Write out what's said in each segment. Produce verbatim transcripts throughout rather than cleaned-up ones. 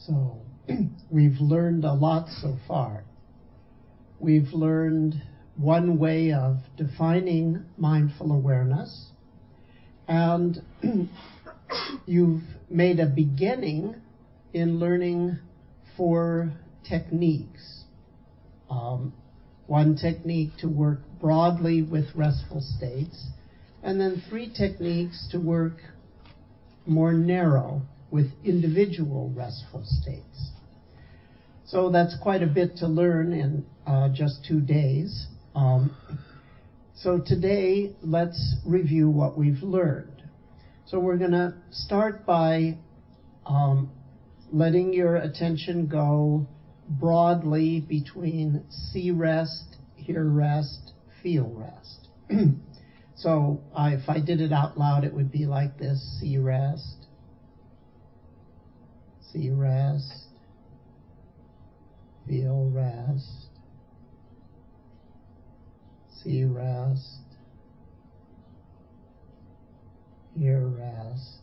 So we've learned a lot so far. We've learned one way of defining mindful awareness, and you've made a beginning in learning four techniques. Um, one technique to work broadly with restful states, and then three techniques to work more narrow with individual restful states. So that's quite a bit to learn in uh, just two days. Um, so today, let's review what we've learned. So we're going to start by um, letting your attention go broadly between see rest, hear rest, feel rest. So uh, if I did it out loud, it would be like this: see rest, see rest, feel rest, see rest, hear rest,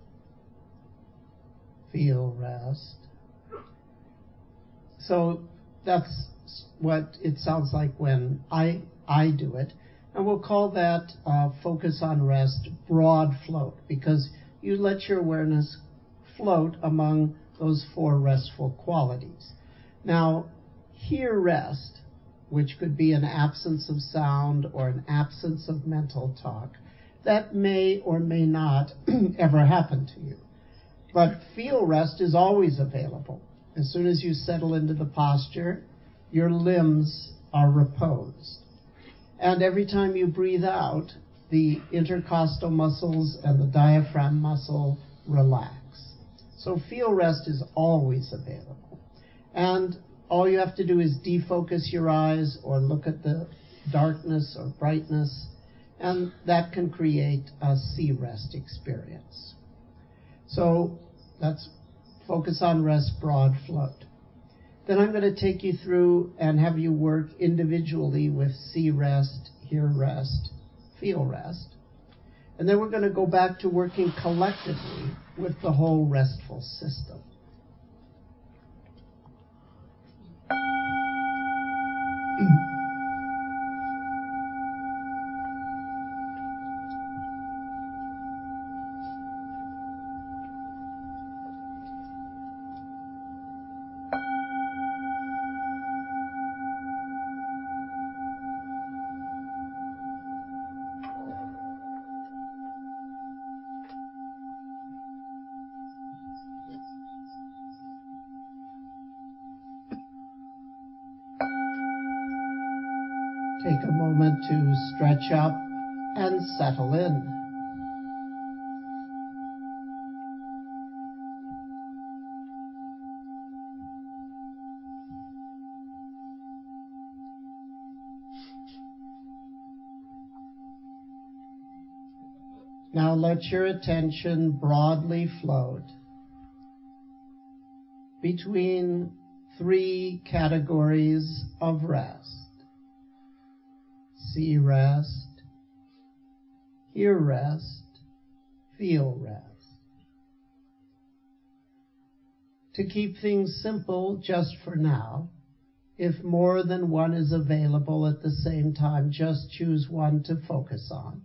feel rest. So that's what it sounds like when I I do it. And we'll call that uh, focus on rest broad float, because you let your awareness float among those four restful qualities. Now, hear rest, which could be an absence of sound or an absence of mental talk, that may or may not ever happen to you. But feel rest is always available. As soon as you settle into the posture, your limbs are reposed. And every time you breathe out, the intercostal muscles and the diaphragm muscle relax. So feel rest is always available. And all you have to do is defocus your eyes or look at the darkness or brightness, and that can create a see rest experience. So that's focus on rest, broad float. Then I'm going to take you through and have you work individually with see rest, hear rest, feel rest. And then we're going to go back to working collectively with the whole restful system. Take a moment to stretch up and settle in. Now let your attention broadly float between three categories of rest: see rest, hear rest, feel rest. To keep things simple just for now, if more than one is available at the same time, just choose one to focus on.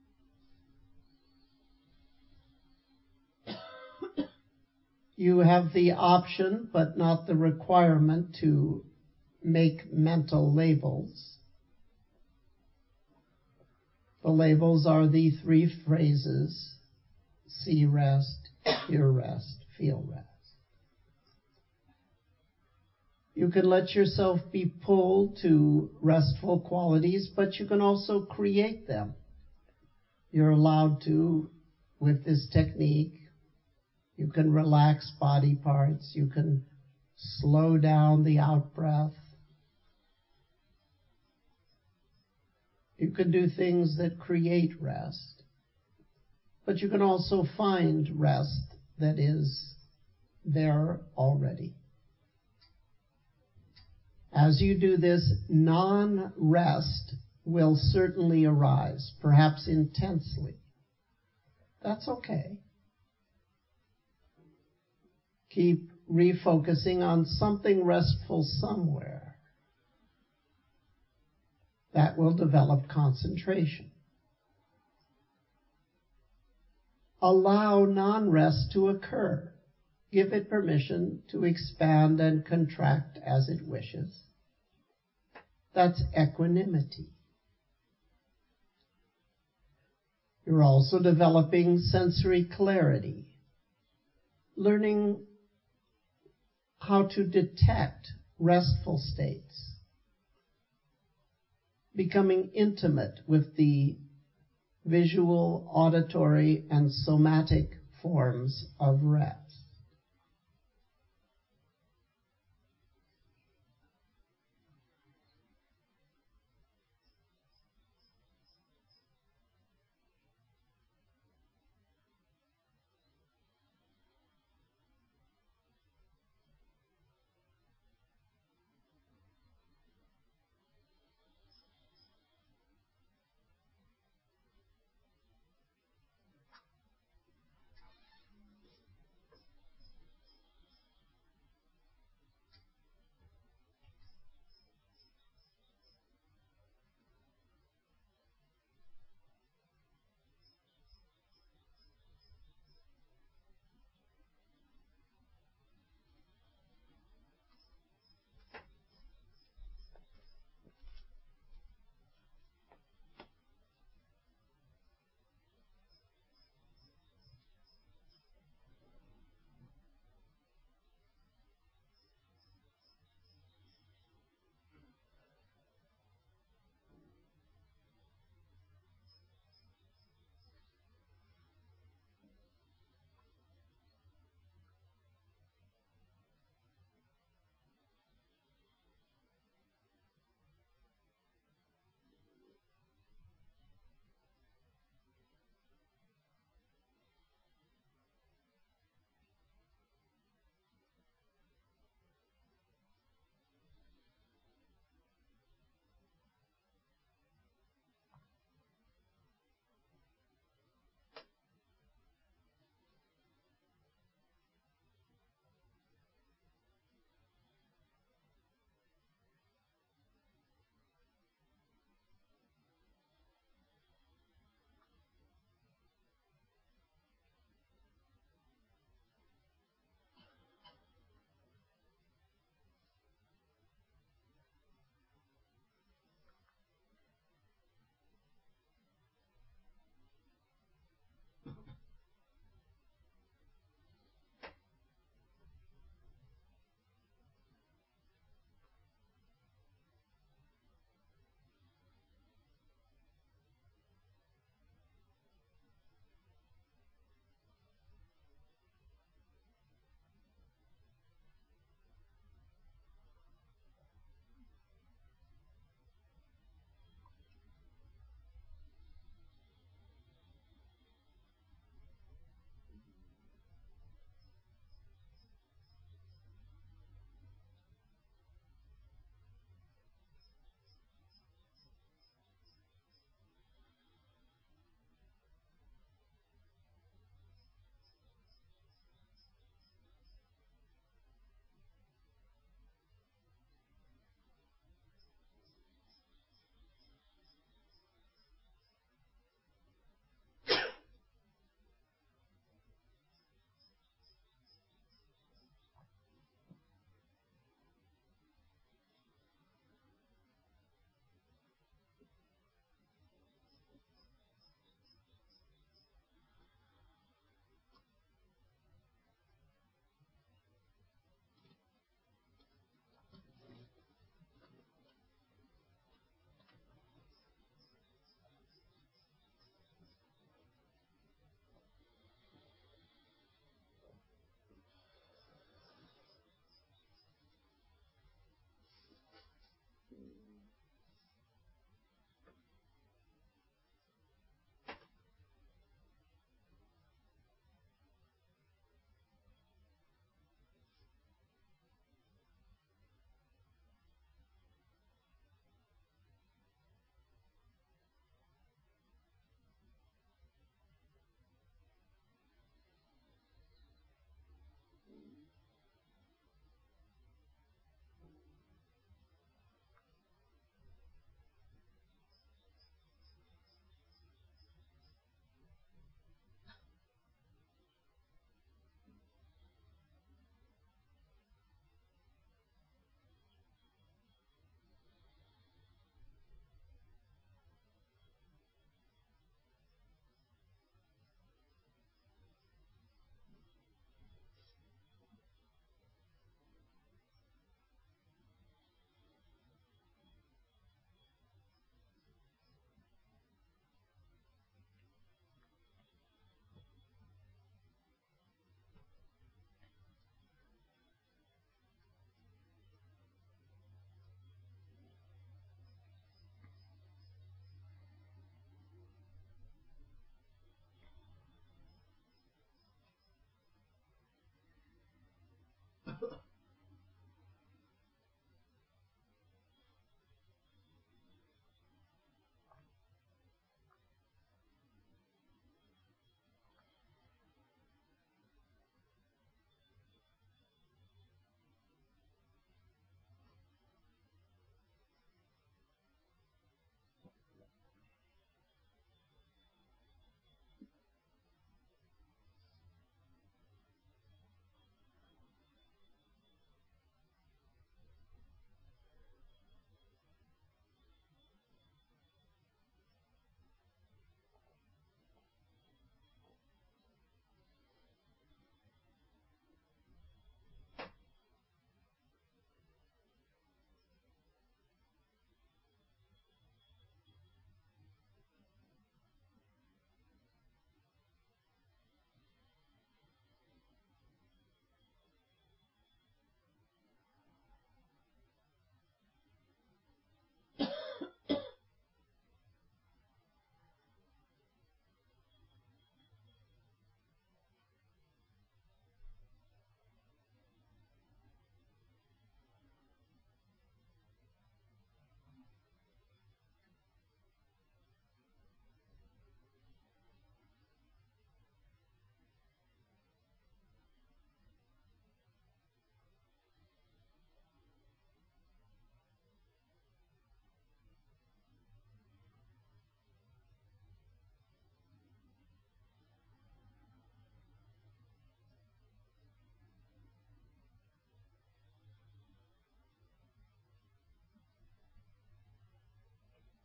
You have the option, but not the requirement, to make mental labels. The labels are the three phrases: see rest, hear rest, feel rest. You can let yourself be pulled to restful qualities, but you can also create them. You're allowed to, with this technique. You can relax body parts. You can slow down the out-breath. You can do things that create rest. But you can also find rest that is there already. As you do this, non-rest will certainly arise, perhaps intensely. That's okay. Keep refocusing on something restful somewhere. That will develop concentration. Allow non-rest to occur. Give it permission to expand and contract as it wishes. That's equanimity. You're also developing sensory clarity, learning how to detect restful states, becoming intimate with the visual, auditory, and somatic forms of rest.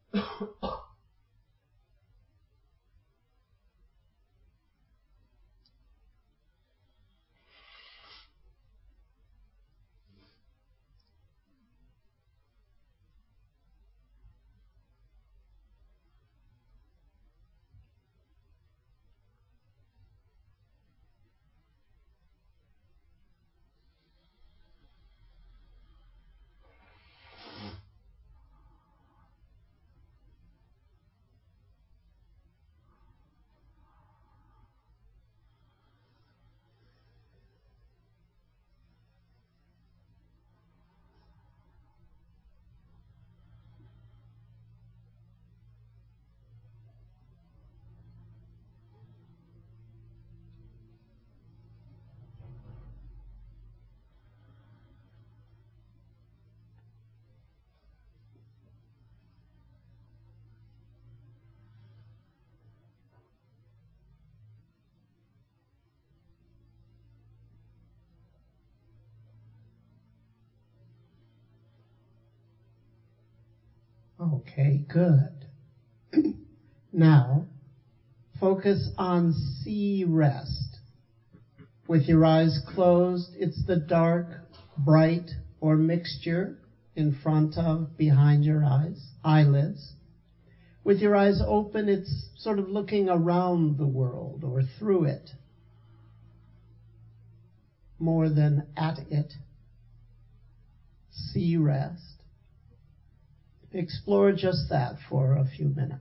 Okay, good. Now, focus on sea rest. With your eyes closed, it's the dark, bright, or mixture in front of, behind your eyes, eyelids. With your eyes open, it's sort of looking around the world or through it, more than at it. Sea rest. Explore just that for a few minutes.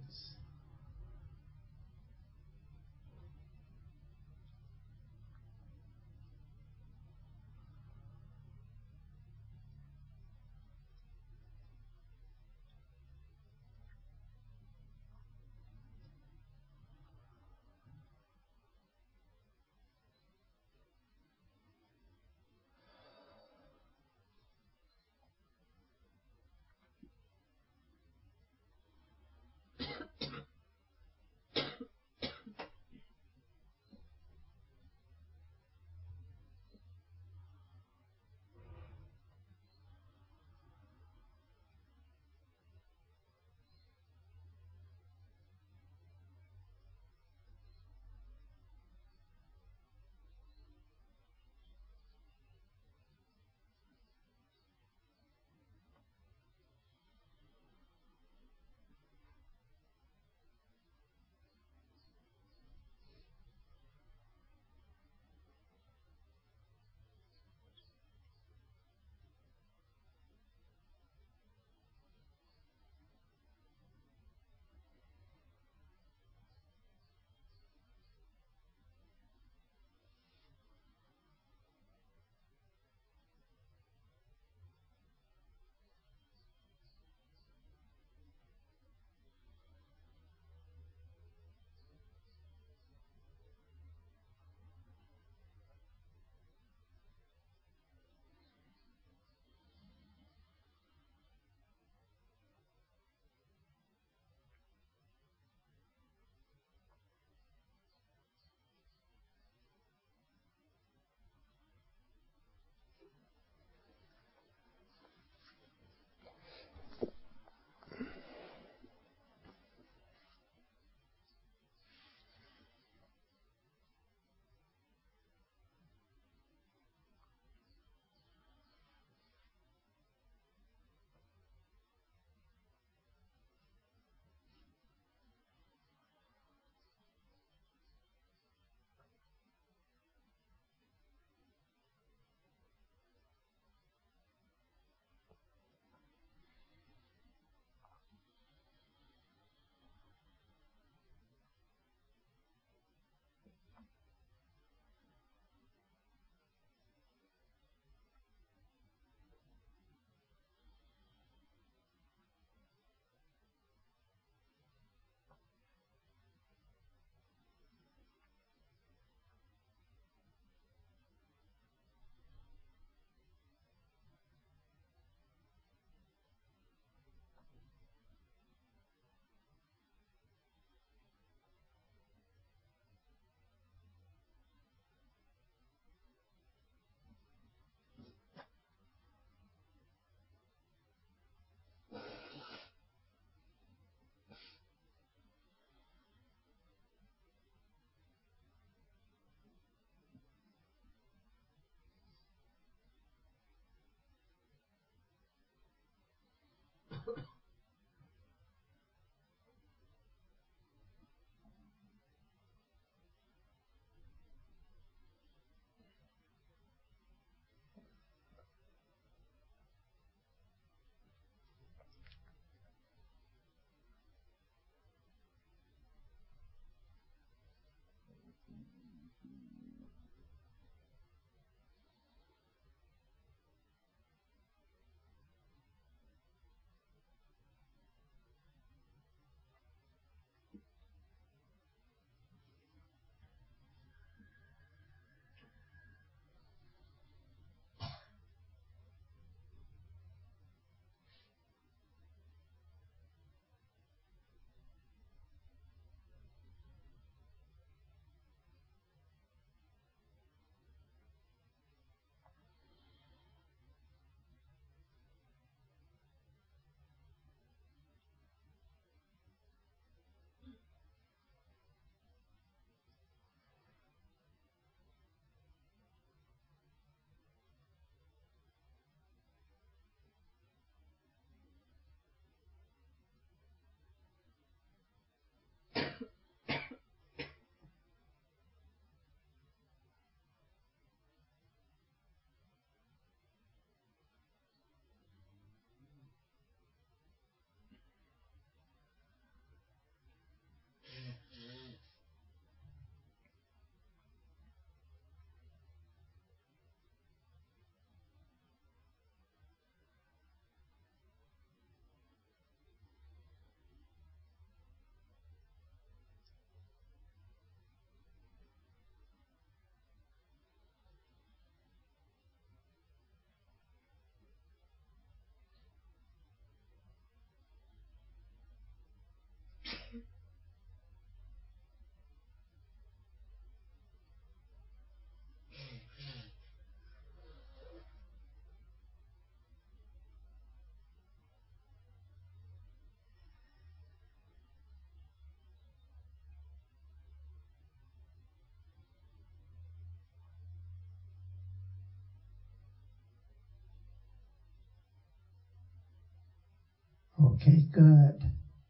Okay, good.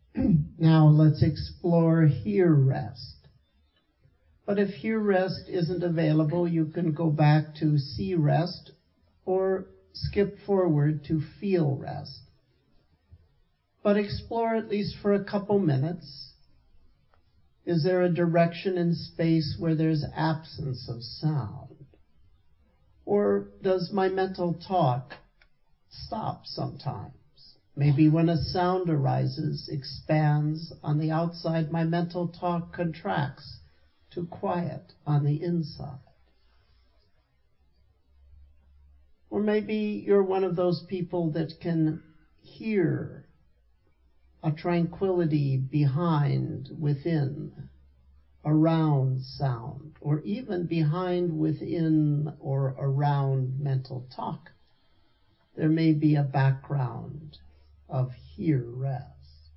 Now let's explore here rest. But if here rest isn't available, you can go back to see rest or skip forward to feel rest. But explore at least for a couple minutes. Is there a direction in space where there's absence of sound? Or does my mental talk stop sometimes? Maybe when a sound arises, expands on the outside, my mental talk contracts to quiet on the inside. Or maybe you're one of those people that can hear a tranquility behind, within, around sound, or even behind, within, or around mental talk. There may be a background of here rest.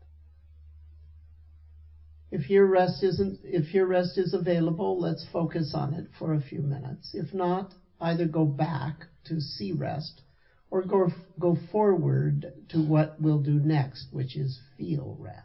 If here rest isn't, if here rest is available, let's focus on it for a few minutes. If not, either go back to see rest or go, go forward to what we'll do next, which is feel rest.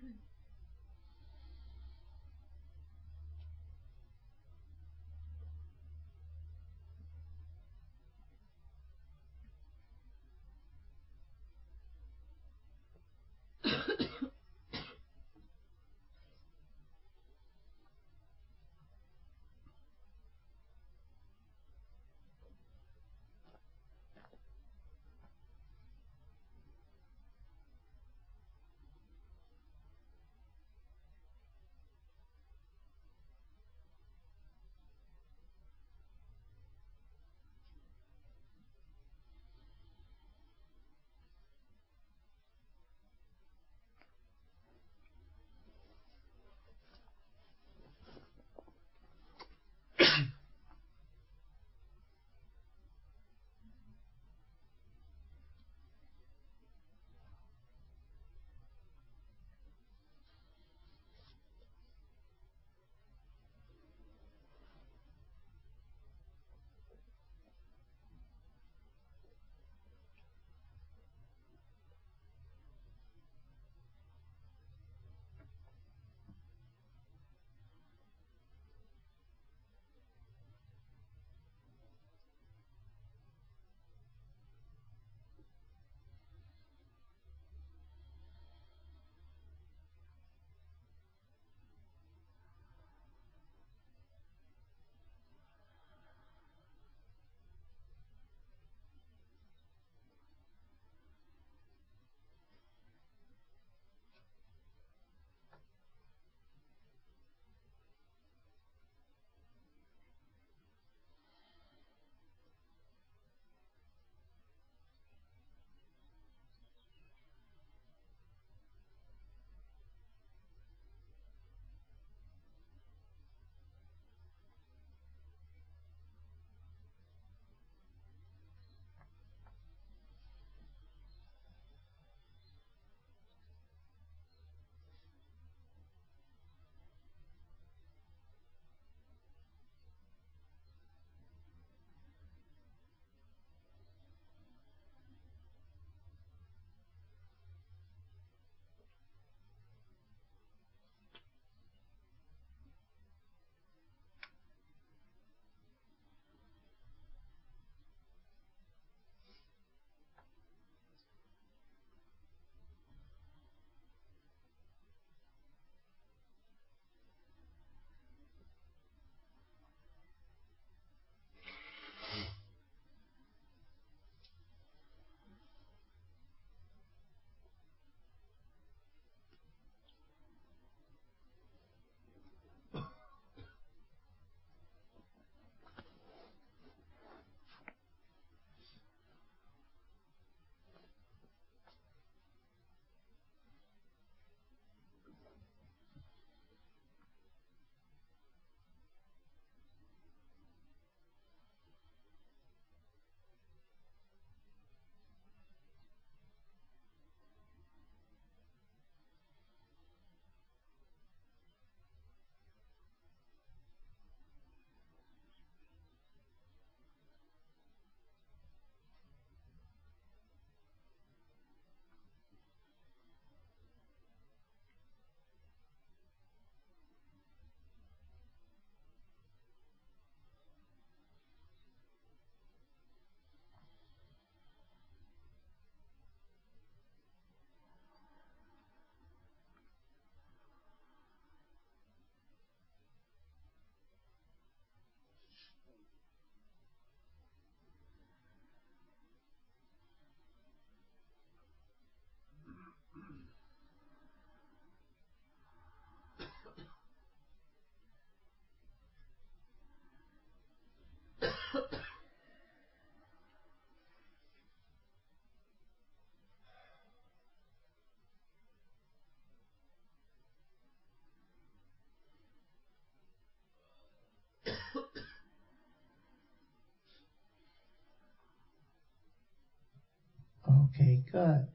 Okay, good.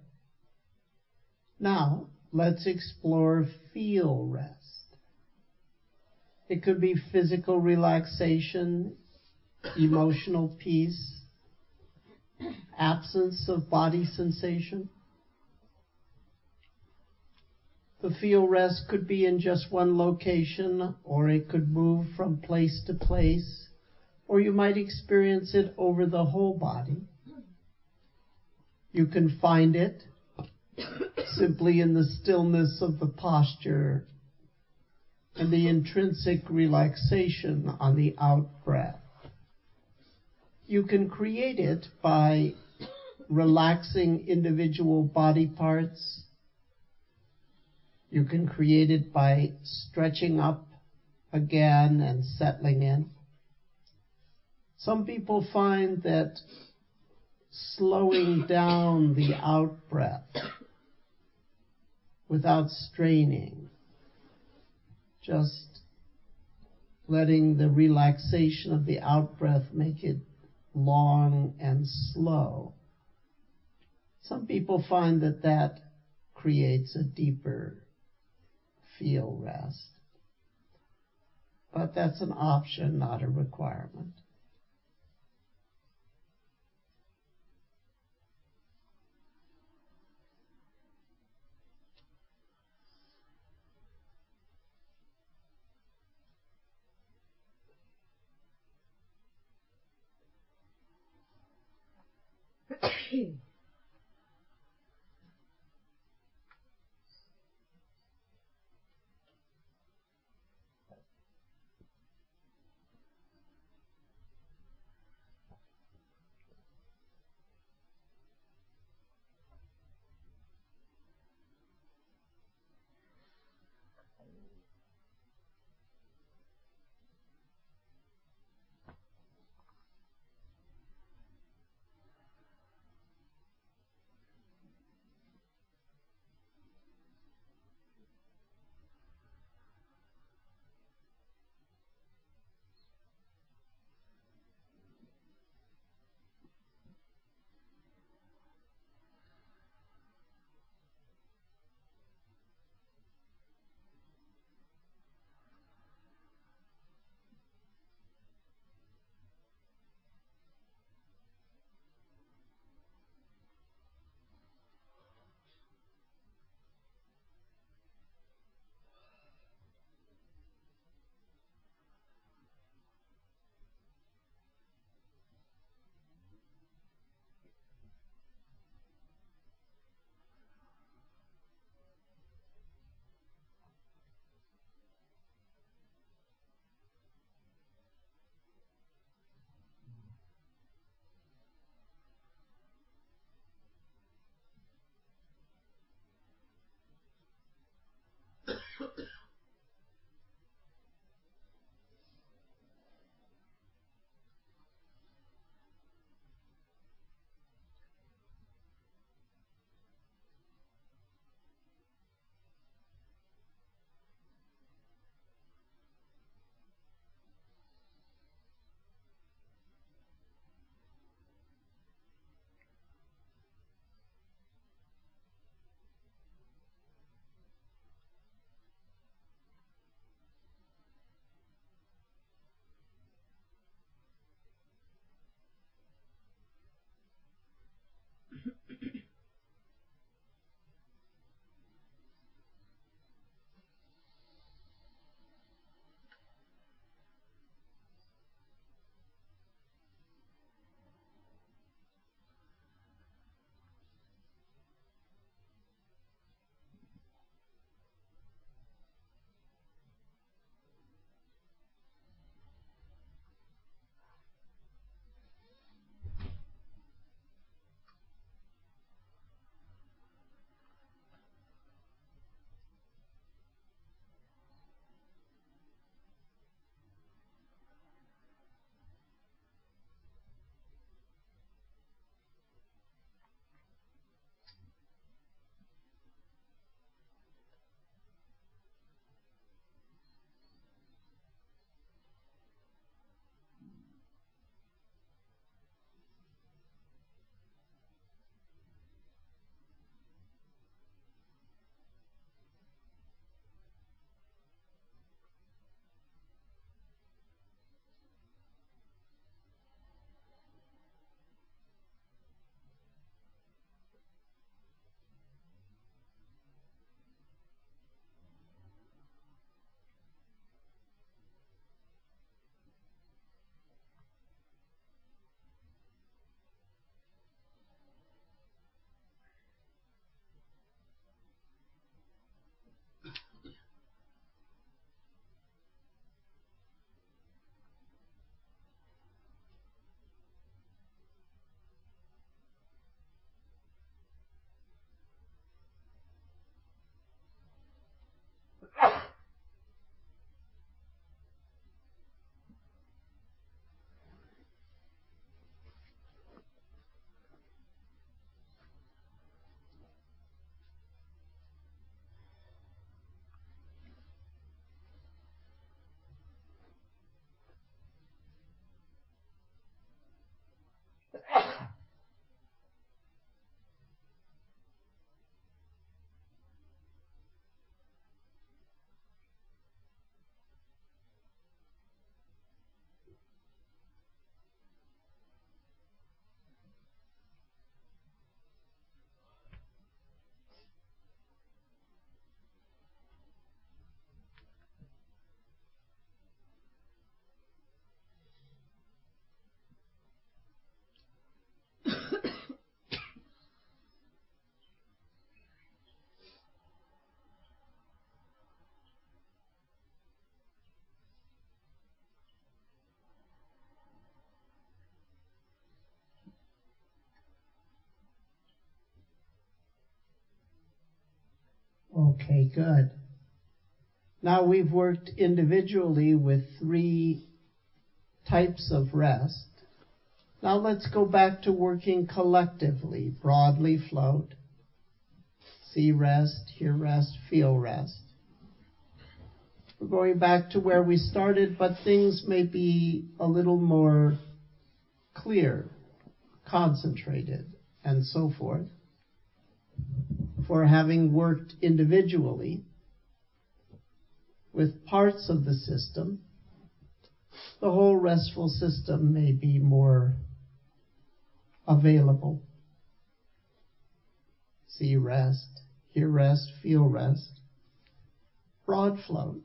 Now, let's explore feel rest. It could be physical relaxation, emotional peace, absence of body sensation. The feel rest could be in just one location, or it could move from place to place, or you might experience it over the whole body. You can find it simply in the stillness of the posture and the intrinsic relaxation on the out-breath. You can create it by relaxing individual body parts. You can create it by stretching up again and settling in. Some people find that slowing down the out-breath without straining, just letting the relaxation of the out-breath make it long and slow. Some people find that that creates a deeper feel rest. But that's an option, not a requirement. Okay, good. Now we've worked individually with three types of rest. Now let's go back to working collectively. Broadly float. See rest, hear rest, feel rest. We're going back to where we started, but things may be a little more clear, concentrated, and so forth. For having worked individually with parts of the system, the whole restful system may be more available. See rest, hear rest, feel rest. Broad float.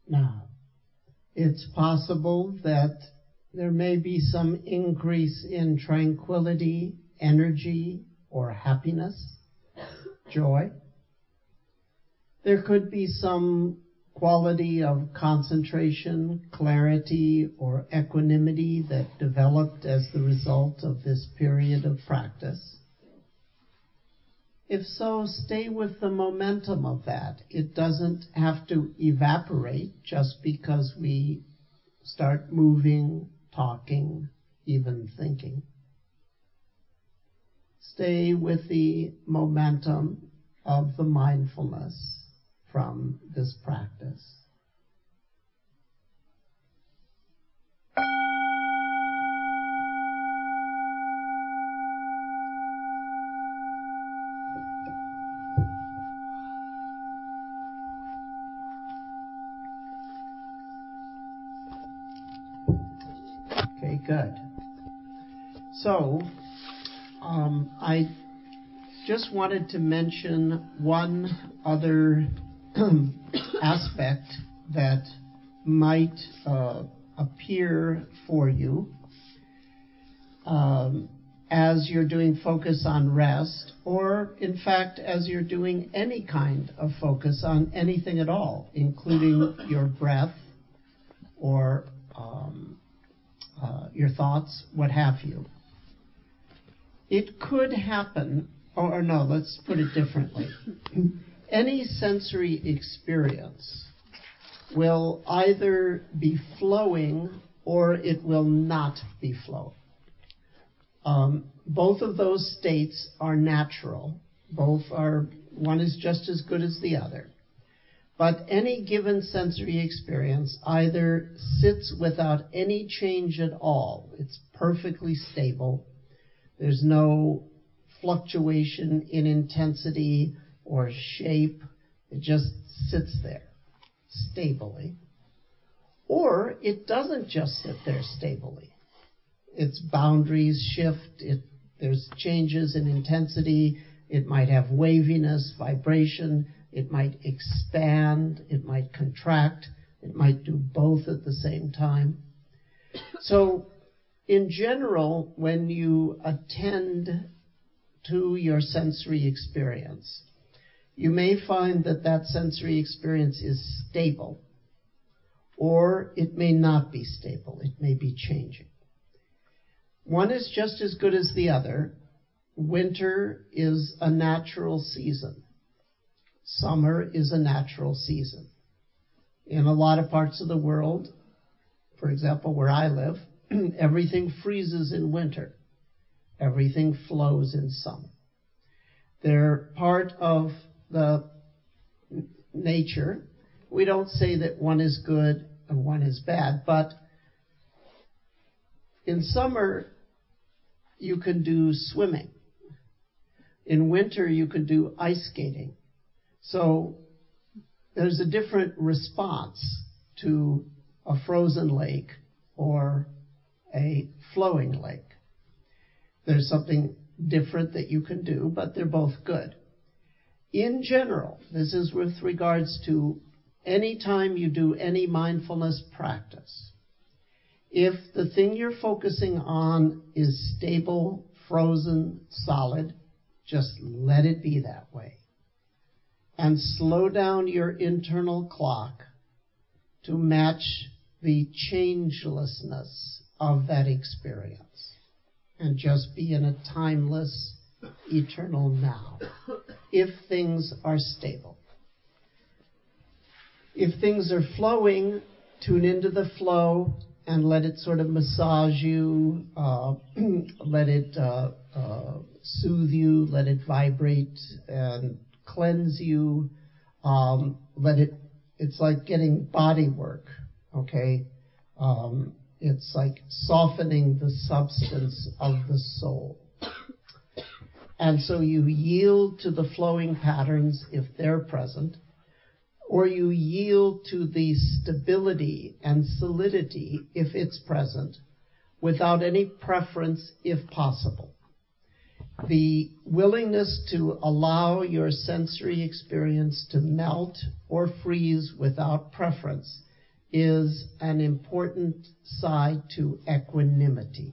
now. It's possible that there may be some increase in tranquility, energy, or happiness, joy. There could be some quality of concentration, clarity, or equanimity that developed as the result of this period of practice. If so, stay with the momentum of that. It doesn't have to evaporate just because we start moving, talking, even thinking. Stay with the momentum of the mindfulness from this practice. Okay, good. So, um, I just wanted to mention one other aspect that might uh, appear for you um, as you're doing focus on rest, or in fact as you're doing any kind of focus on anything at all, including your breath or um, uh, your thoughts, what have you. It could happen, or, or no, let's put it differently. Any sensory experience will either be flowing or it will not be flowing. Um, both of those states are natural. Both are, one is just as good as the other. But any given sensory experience either sits without any change at all. It's perfectly stable. There's no fluctuation in intensity or shape. It just sits there stably. Or it doesn't just sit there stably. Its boundaries shift. It, there's changes in intensity. It might have waviness, vibration. It might expand. It might contract. It might do both at the same time. So, in general, when you attend to your sensory experience, you may find that that sensory experience is stable, or it may not be stable. It may be changing. One is just as good as the other. Winter is a natural season. Summer is a natural season. In a lot of parts of the world, for example, where I live, everything freezes in winter. Everything flows in summer. They're part of the n- nature. We don't say that one is good and one is bad, but in summer you can do swimming. In winter you can do ice skating. So there's a different response to a frozen lake or a flowing lake. There's something different that you can do, but they're both good. In general, this is with regards to any time you do any mindfulness practice. If the thing you're focusing on is stable, frozen, solid, just let it be that way. And slow down your internal clock to match the changelessness of that experience. And just be in a timeless, eternal now, if things are stable. If things are flowing, tune into the flow and let it sort of massage you, uh, let it uh, uh, soothe you, let it vibrate and cleanse you. Um, let it, it's like getting body work, okay? Um, It's like softening the substance of the soul. And so you yield to the flowing patterns if they're present, or you yield to the stability and solidity if it's present, without any preference if possible. The willingness to allow your sensory experience to melt or freeze without preference is an important side to equanimity.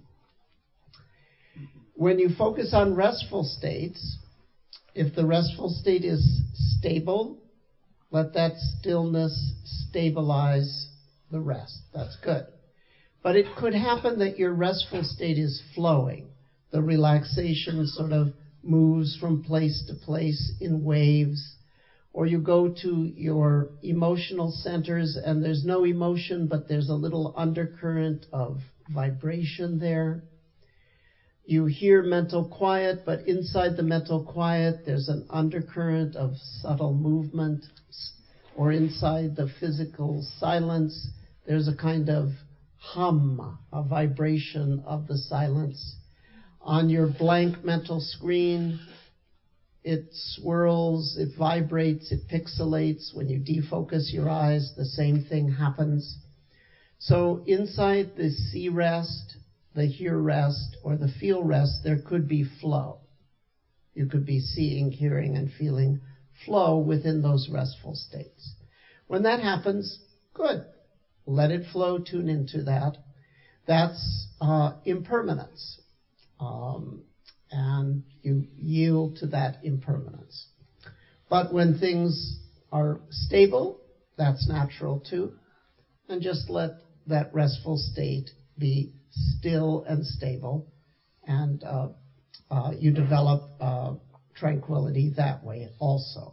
When you focus on restful states, if the restful state is stable, let that stillness stabilize the rest. That's good. But it could happen that your restful state is flowing. The relaxation sort of moves from place to place in waves. Or you go to your emotional centers and there's no emotion, but there's a little undercurrent of vibration there. You hear mental quiet, but inside the mental quiet, there's an undercurrent of subtle movement. Or inside the physical silence, there's a kind of hum, a vibration of the silence. On your blank mental screen, it swirls, it vibrates, it pixelates. When you defocus your eyes, the same thing happens. So inside the see rest, the hear rest, or the feel rest, there could be flow. You could be seeing, hearing, and feeling flow within those restful states. When that happens, good. Let it flow, tune into that. That's uh, impermanence. Um, and you yield to that impermanence. But when things are stable, that's natural too. And just let that restful state be still and stable. And uh, uh, you develop uh, tranquility that way also.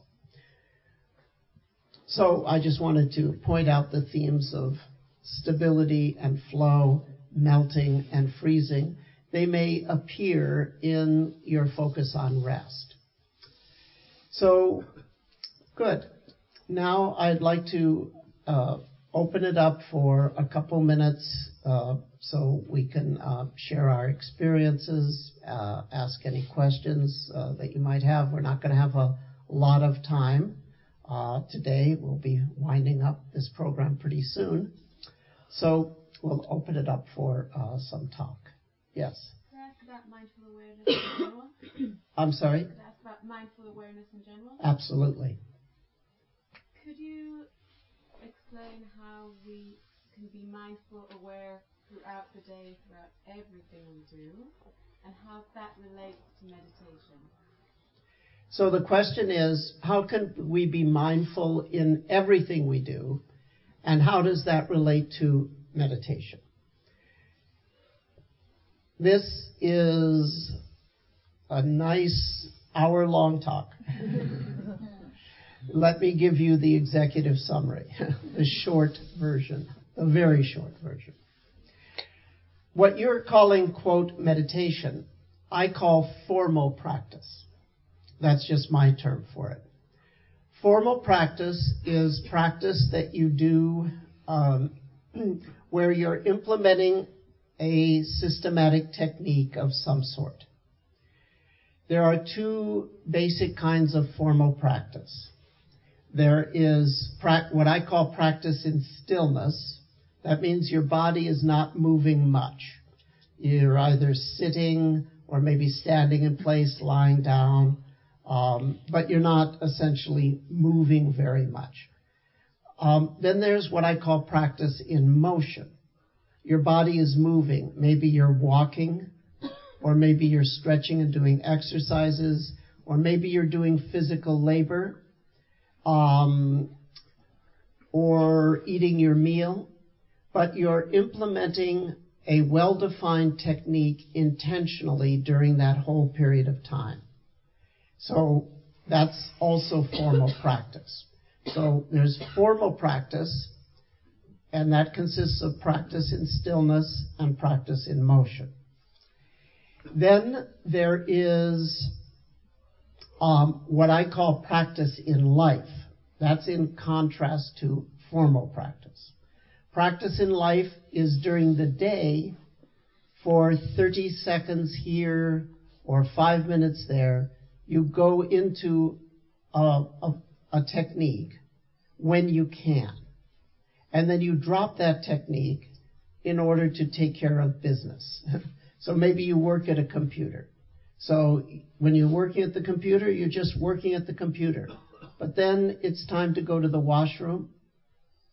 So I just wanted to point out the themes of stability and flow, melting and freezing. They may appear in your focus on rest. So, good. Now I'd like to uh, open it up for a couple minutes uh, so we can uh, share our experiences, uh, ask any questions uh, that you might have. We're not going to have a lot of time uh, today. We'll be winding up this program pretty soon. So we'll open it up for uh, some talk. Yes. Could I ask about mindful awareness in general? I'm sorry? Could I ask about mindful awareness in general? Absolutely. Could you explain how we can be mindful aware throughout the day, throughout everything we do, and how that relates to meditation? So the question is, how can we be mindful in everything we do, and how does that relate to meditation? This is a nice hour-long talk. Let me give you the executive summary, the short version, the very short version. What you're calling, quote, meditation, I call formal practice. That's just my term for it. Formal practice is practice that you do um, where you're implementing a systematic technique of some sort. There are two basic kinds of formal practice. There is pra- what I call practice in stillness. That means your body is not moving much. You're either sitting or maybe standing in place, lying down, um, but you're not essentially moving very much. Um, then there's what I call practice in motion. Your body is moving. Maybe you're walking, or maybe you're stretching and doing exercises, or maybe you're doing physical labor, um, or eating your meal, but you're implementing a well-defined technique intentionally during that whole period of time. So that's also formal practice. So there's formal practice, and that consists of practice in stillness and practice in motion. Then there is um, what I call practice in life. That's in contrast to formal practice. Practice in life is during the day for thirty seconds here or five minutes there. You go into a, a, a technique when you can. And then you drop that technique in order to take care of business. So maybe you work at a computer. So when you're working at the computer, you're just working at the computer. But then it's time to go to the washroom,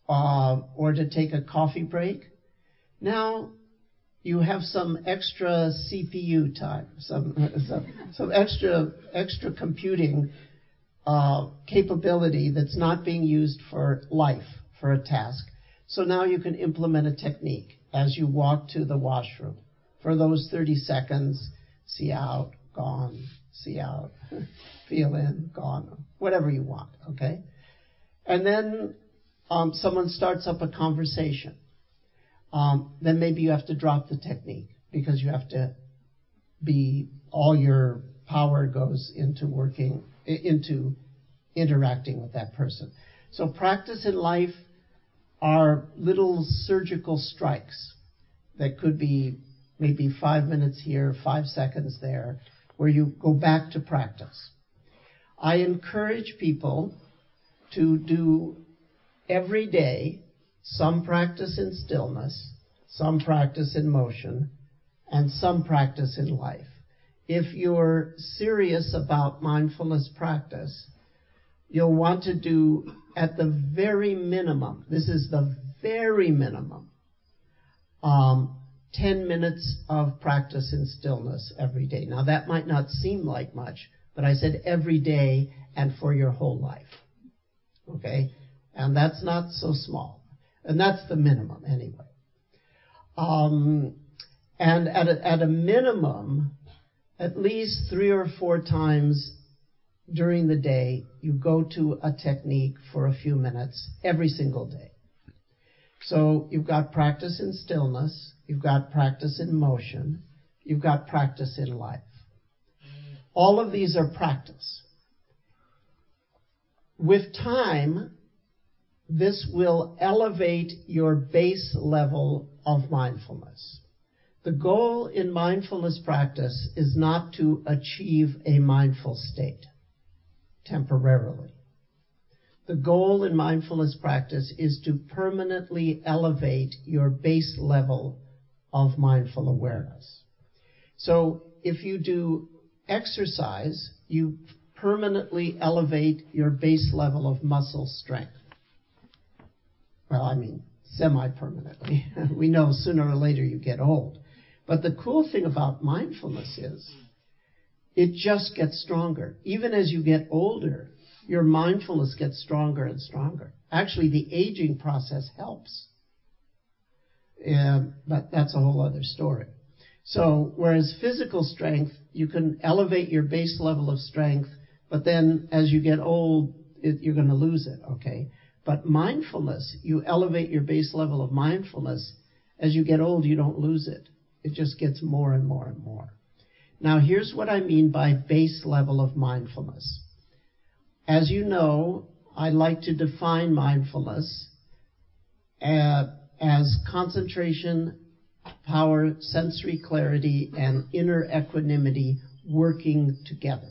uh, or to take a coffee break. Now you have some extra C P U time, some some, some extra extra computing uh, capability that's not being used for life, for a task. So now you can implement a technique as you walk to the washroom. For those thirty seconds, see out, gone, see out, feel in, gone, whatever you want, okay? And then um, someone starts up a conversation. Um, then maybe you have to drop the technique because you have to be, all your power goes into working, into interacting with that person. So practice in life are little surgical strikes that could be maybe five minutes here, five seconds there, where you go back to practice. I encourage people to do every day some practice in stillness, some practice in motion, and some practice in life. If you're serious about mindfulness practice, you'll want to do at the very minimum, this is the very minimum, um, ten minutes of practice in stillness every day. Now that might not seem like much, but I said every day and for your whole life. Okay? And that's not so small. And that's the minimum anyway. Um, and at a, at a minimum, at least three or four times during the day, you go to a technique for a few minutes every single day. So you've got practice in stillness, you've got practice in motion, you've got practice in life. All of these are practice. With time, this will elevate your base level of mindfulness. The goal in mindfulness practice is not to achieve a mindful state temporarily. The goal in mindfulness practice is to permanently elevate your base level of mindful awareness. So if you do exercise, you permanently elevate your base level of muscle strength. Well, I mean, semi-permanently. We know sooner or later you get old. But the cool thing about mindfulness is it just gets stronger. Even as you get older, your mindfulness gets stronger and stronger. Actually, the aging process helps. Um, but that's a whole other story. So, whereas physical strength, you can elevate your base level of strength, but then as you get old, it, you're going to lose it, okay? But mindfulness, you elevate your base level of mindfulness. As you get old, you don't lose it. It just gets more and more and more. Now, here's what I mean by base level of mindfulness. As you know, I like to define mindfulness uh, as concentration, power, sensory clarity, and inner equanimity working together.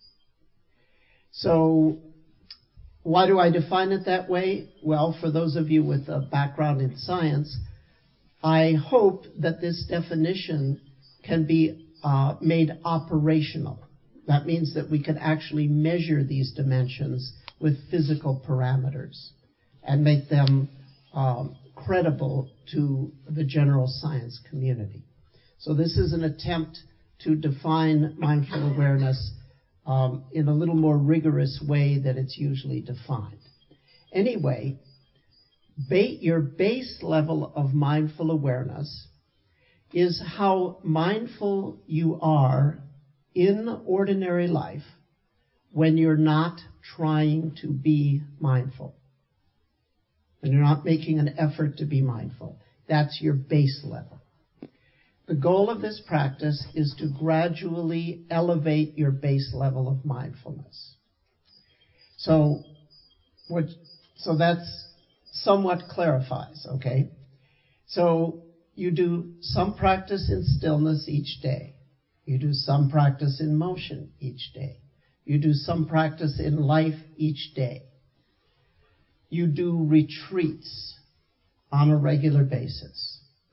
So, why do I define it that way? Well, for those of you with a background in science, I hope that this definition can be uh, made operational. That means that we can actually measure these dimensions with physical parameters and make them um, credible to the general science community. So this is an attempt to define mindful awareness um, in a little more rigorous way than it's usually defined. Anyway, ba- your base level of mindful awareness is how mindful you are in ordinary life when you're not trying to be mindful. When you're not making an effort to be mindful. That's your base level. The goal of this practice is to gradually elevate your base level of mindfulness. So, what, so that's somewhat clarifies, okay? So, you do some practice in stillness each day. You do some practice in motion each day. You do some practice in life each day. You do retreats on a regular basis.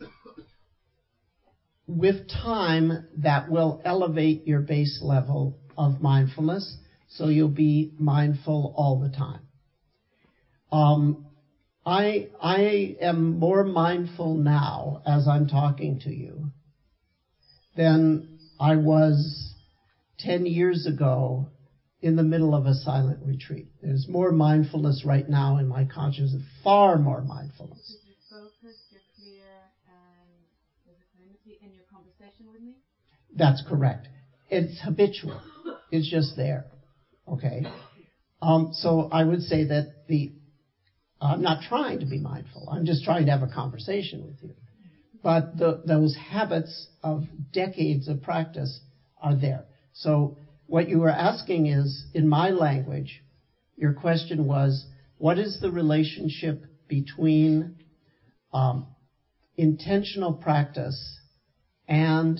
With time, that will elevate your base level of mindfulness, so you'll be mindful all the time. Um, I, I am more mindful now as I'm talking to you than I was ten years ago in the middle of a silent retreat. There's more mindfulness right now in my consciousness, far more mindfulness. You're focused, you're clear, and there's equanimity in your conversation with me? That's correct. It's habitual. It's just there. Okay? Um, so I would say that the I'm not trying to be mindful. I'm just trying to have a conversation with you. But the, those habits of decades of practice are there. So what you were asking is, in my language, your question was, what is the relationship between um, intentional practice and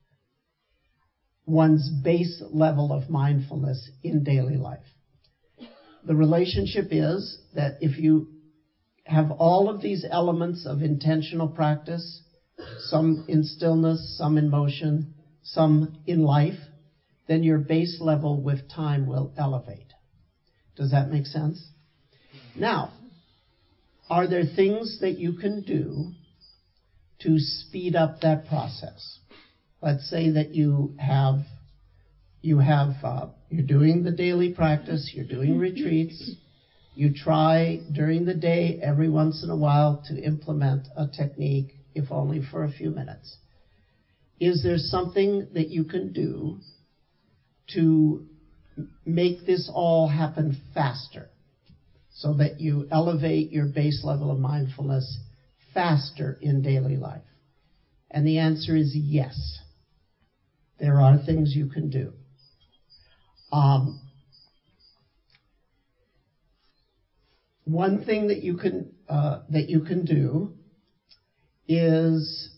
one's base level of mindfulness in daily life? The relationship is that if you have all of these elements of intentional practice, some in stillness, some in motion, some in life, then your base level with time will elevate. Does that make sense? Now, are there things that you can do to speed up that process? Let's say that you have You have, uh, you're doing the daily practice, you're doing retreats, you try during the day every once in a while to implement a technique, if only for a few minutes. Is there something that you can do to make this all happen faster so that you elevate your base level of mindfulness faster in daily life? And the answer is yes. There are things you can do. Um, one thing that you can uh, that you can do is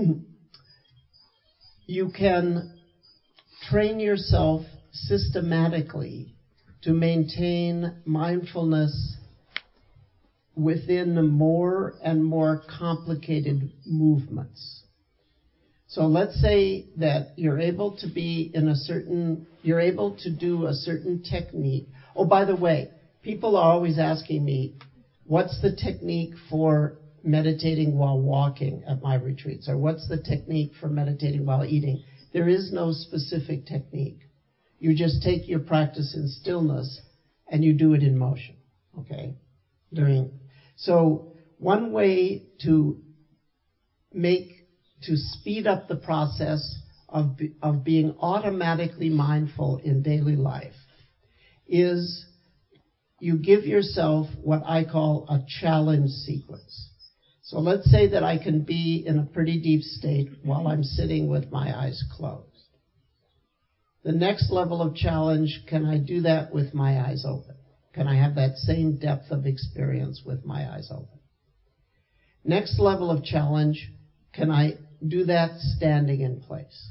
you can train yourself systematically to maintain mindfulness within more and more complicated movements. So let's say that you're able to be in a certain, you're able to do a certain technique. Oh, by the way, people are always asking me, what's the technique for meditating while walking at my retreats? Or what's the technique for meditating while eating? There is no specific technique. You just take your practice in stillness and you do it in motion. Okay? During, so one way to make to speed up the process of, of being automatically mindful in daily life is you give yourself what I call a challenge sequence. So let's say that I can be in a pretty deep state while I'm sitting with my eyes closed. The next level of challenge, can I do that with my eyes open? Can I have that same depth of experience with my eyes open? Next level of challenge, can I do that standing in place?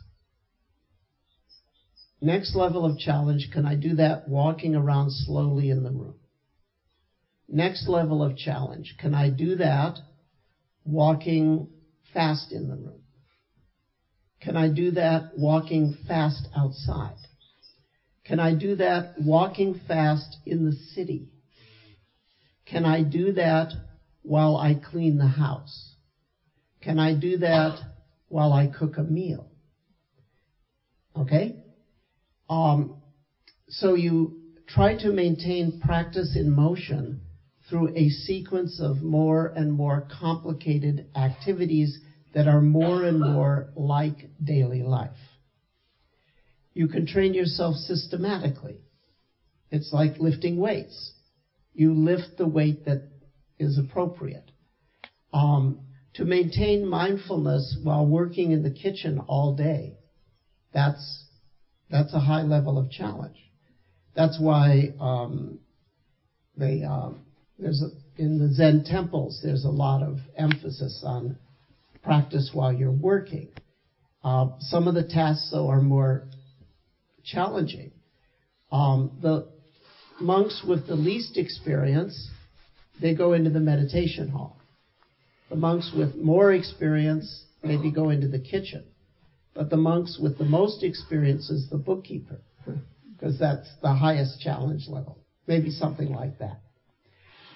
Next level of challenge, can I do that walking around slowly in the room? Next level of challenge, can I do that walking fast in the room? Can I do that walking fast outside? Can I do that walking fast in the city? Can I do that while I clean the house? Can I do that while I cook a meal? Okay? Um, so you try to maintain practice in motion through a sequence of more and more complicated activities that are more and more like daily life. You can train yourself systematically. It's like lifting weights. You lift the weight that is appropriate. Um, to maintain mindfulness while working in the kitchen all day, that's that's a high level of challenge. That's why um, they um, there's a, in the Zen temples there's a lot of emphasis on practice while you're working. Uh, some of the tasks, though, are more challenging. Um, the monks with the least experience, they go into the meditation hall. The monks with more experience maybe go into the kitchen. But the monks with the most experience is the bookkeeper, because that's the highest challenge level. Maybe something like that.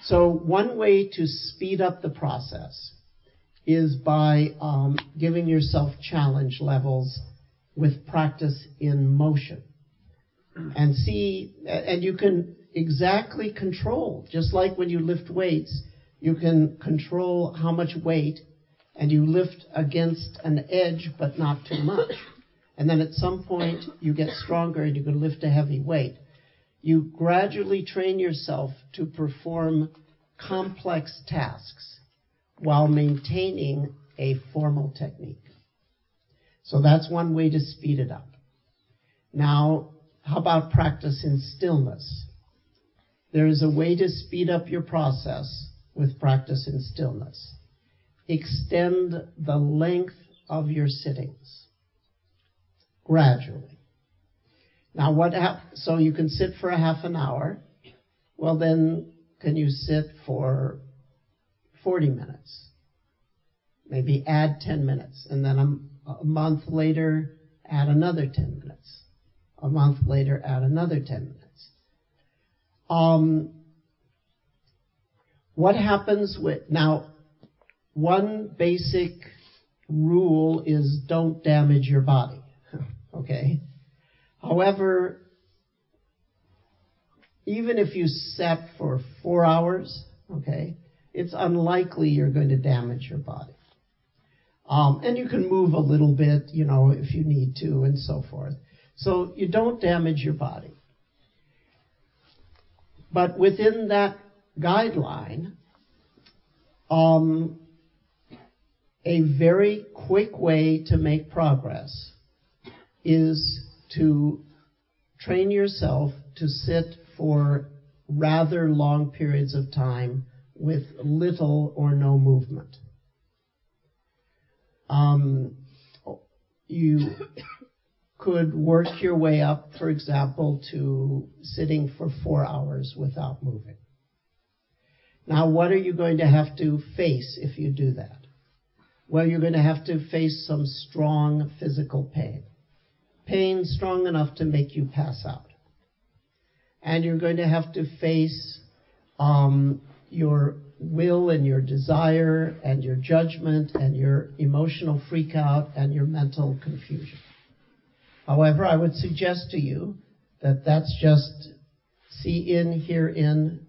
So one way to speed up the process is by um, giving yourself challenge levels with practice in motion. And see, and you can exactly control, just like when you lift weights, you can control how much weight, and you lift against an edge, but not too much. And then at some point, you get stronger and you can lift a heavy weight. You gradually train yourself to perform complex tasks while maintaining a formal technique. So that's one way to speed it up. Now, how about practice in stillness? There is a way to speed up your process with practice in stillness. Extend the length of your sittings gradually. Now, what hap- so you can sit for a half an hour. Well, then, can you sit for forty minutes? Maybe add ten minutes. And then a, a month later, add another ten minutes. A month later, add another ten minutes. Um, what happens with... Now, one basic rule is don't damage your body. Okay? However, even if you sat for four hours, okay, it's unlikely you're going to damage your body. Um, and you can move a little bit, you know, if you need to, and so forth. So you don't damage your body. But within that guideline, um, a very quick way to make progress is to train yourself to sit for rather long periods of time with little or no movement. Um, you could work your way up, for example, to sitting for four hours without moving. Now, what are you going to have to face if you do that? Well, you're going to have to face some strong physical pain. Pain strong enough to make you pass out. And you're going to have to face um, your will and your desire and your judgment and your emotional freak out and your mental confusion. However, I would suggest to you that that's just see in, hear in,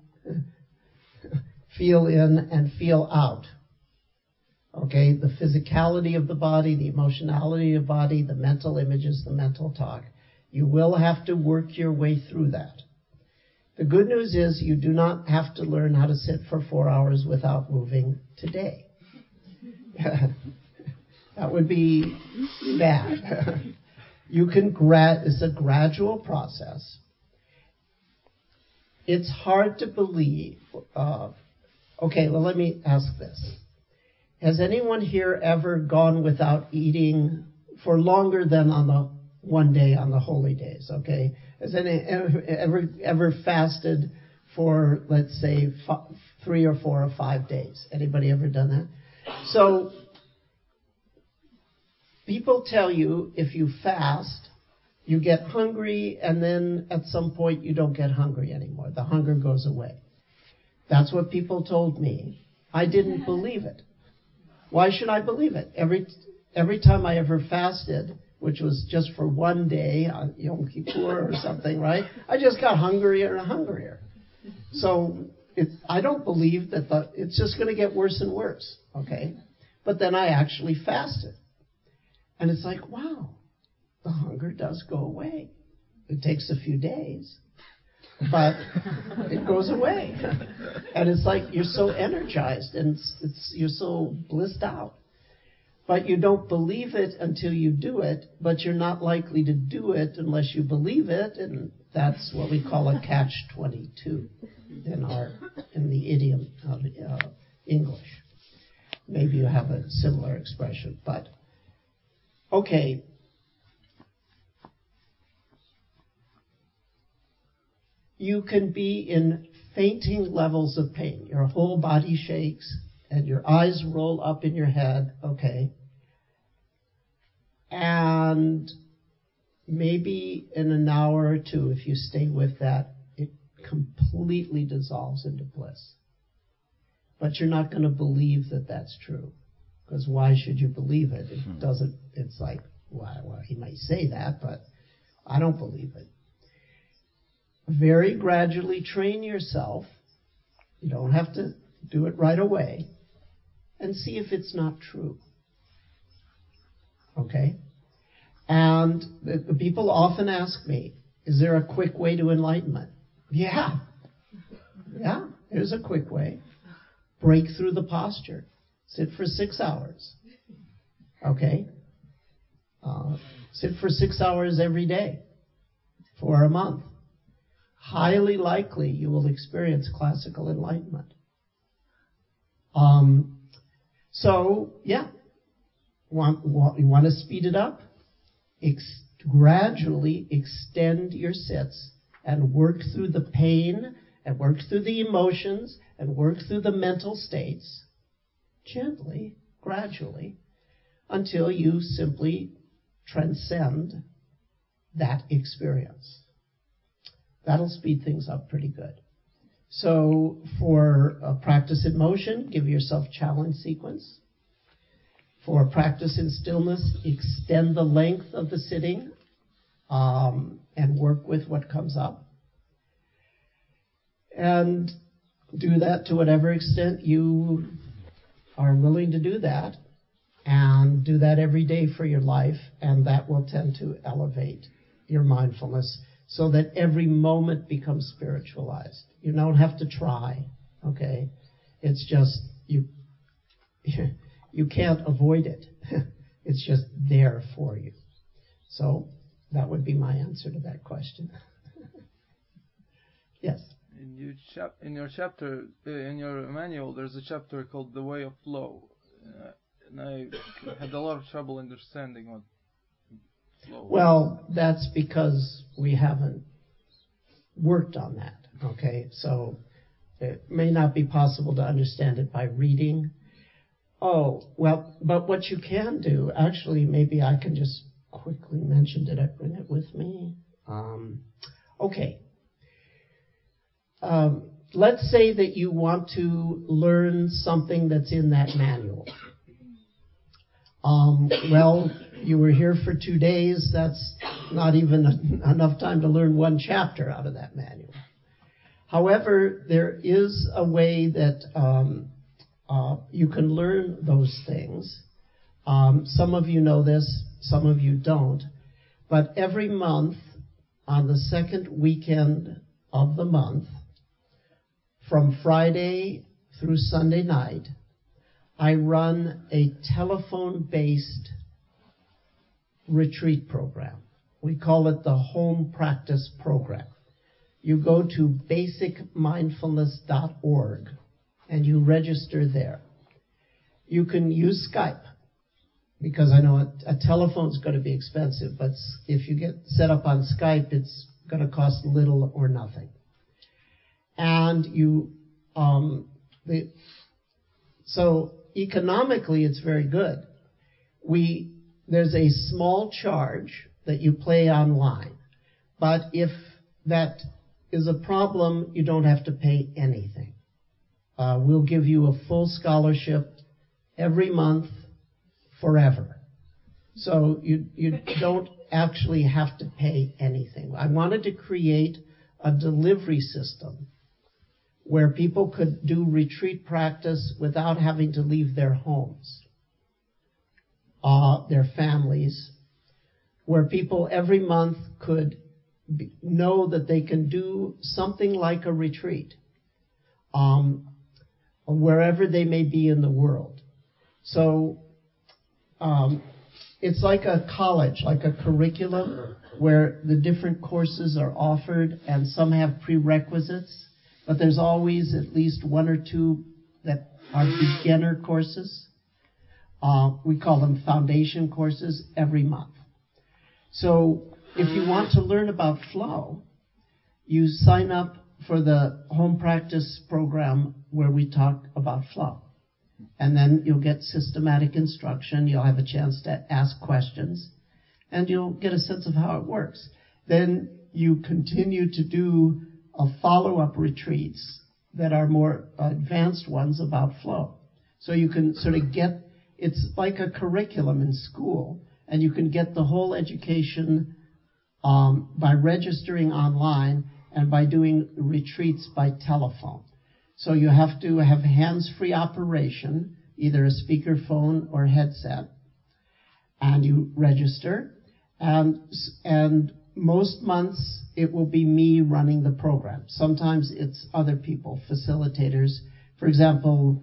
feel in, and feel out. Okay, the physicality of the body, the emotionality of the body, the mental images, the mental talk. You will have to work your way through that. The good news is you do not have to learn how to sit for four hours without moving today. That would be bad. You can grad, it's a gradual process. It's hard to believe. Uh, okay, well, let me ask this. Has anyone here ever gone without eating for longer than on the one day on the holy days? Okay, has any ever ever, ever fasted for, let's say, f- three or four or five days? Anybody ever done that? So people tell you if you fast, you get hungry, and then at some point you don't get hungry anymore. The hunger goes away. That's what people told me. I didn't believe it. Why should I believe it? Every every time I ever fasted, which was just for one day on Yom Kippur or something, right? I just got hungrier and hungrier. So it, I don't believe that the, it's just going to get worse and worse, okay? But then I actually fasted. And it's like, wow, the hunger does go away. It takes a few days, but it goes away. And it's like you're so energized and it's, it's, you're so blissed out. But you don't believe it until you do it, but you're not likely to do it unless you believe it, and that's what we call a catch twenty-two in our in the idiom of uh, English. Maybe you have a similar expression, but okay. You can be in fainting levels of pain. Your whole body shakes and your eyes roll up in your head, okay? And maybe in an hour or two, if you stay with that, it completely dissolves into bliss. but you're not going to believe that that's true. Because why should you believe it? It hmm. doesn't, it's like, well, well, he might say that, but I don't believe it. Very gradually train yourself. You don't have to do it right away. And see if it's not true. Okay? And the, the people often ask me, is there a quick way to enlightenment? Yeah. Yeah, there's a quick way. Break through the posture. Sit for six hours. Okay? Uh, sit for six hours every day for a month. Highly likely you will experience classical enlightenment. Um, so, yeah. Want, want, you want to speed it up? Ex- gradually extend your sits and work through the pain and work through the emotions and work through the mental states gently, gradually, until you simply transcend that experience. That'll speed things up pretty good. So for a practice in motion, give yourself challenge sequence. For practice in stillness, extend the length of the sitting um, and work with what comes up. And do that to whatever extent you are willing to do that. And do that every day for your life, and that will tend to elevate your mindfulness so that every moment becomes spiritualized. You don't have to try, okay? It's just, you you can't avoid it. It's just there for you. So that would be my answer to that question. Yes? In your, chap- in your chapter, uh, in your manual, there's a chapter called The Way of Flow. Uh, and I had a lot of trouble understanding what flow was. Well, that's because we haven't worked on that, okay? So it may not be possible to understand it by reading. Oh, well, but what you can do, actually, maybe I can just quickly mention, did I bring it with me? Um, okay. Um, let's say that you want to learn something that's in that manual. Um, well, you were here for two days. That's not even a, enough time to learn one chapter out of that manual. However, there is a way that um, uh, you can learn those things. Um, some of you know this, some of you don't. But every month, on the second weekend of the month, from Friday through Sunday night, I run a telephone-based retreat program. We call it the Home Practice Program. You go to basic mindfulness dot org and you register there. You can use Skype, because I know a, a telephone's going to be expensive, but if you get set up on Skype, it's going to cost little or nothing. And you, um, the, so economically, it's very good. We, there's a small charge that you pay online, but if that is a problem, you don't have to pay anything. Uh, we'll give you a full scholarship every month, forever. So you you don't actually have to pay anything. I wanted to create a delivery system where people could do retreat practice without having to leave their homes, uh, their families, where people every month could be, know that they can do something like a retreat, um, wherever they may be in the world. So um, it's like a college, like a curriculum where the different courses are offered, and some have prerequisites. But there's always at least one or two that are beginner courses. Uh, we call them foundation courses every month. So if you want to learn about flow, you sign up for the home practice program where we talk about flow. And then you'll get systematic instruction. You'll have a chance to ask questions. And you'll get a sense of how it works. Then you continue to do a follow-up retreats that are more advanced ones about flow. So you can sort of get, it's like a curriculum in school, and you can get the whole education um, by registering online and by doing retreats by telephone. So you have to have hands-free operation, either a speakerphone or headset, and you register. And, and most months it will be me running the program. Sometimes it's other people, facilitators. For example,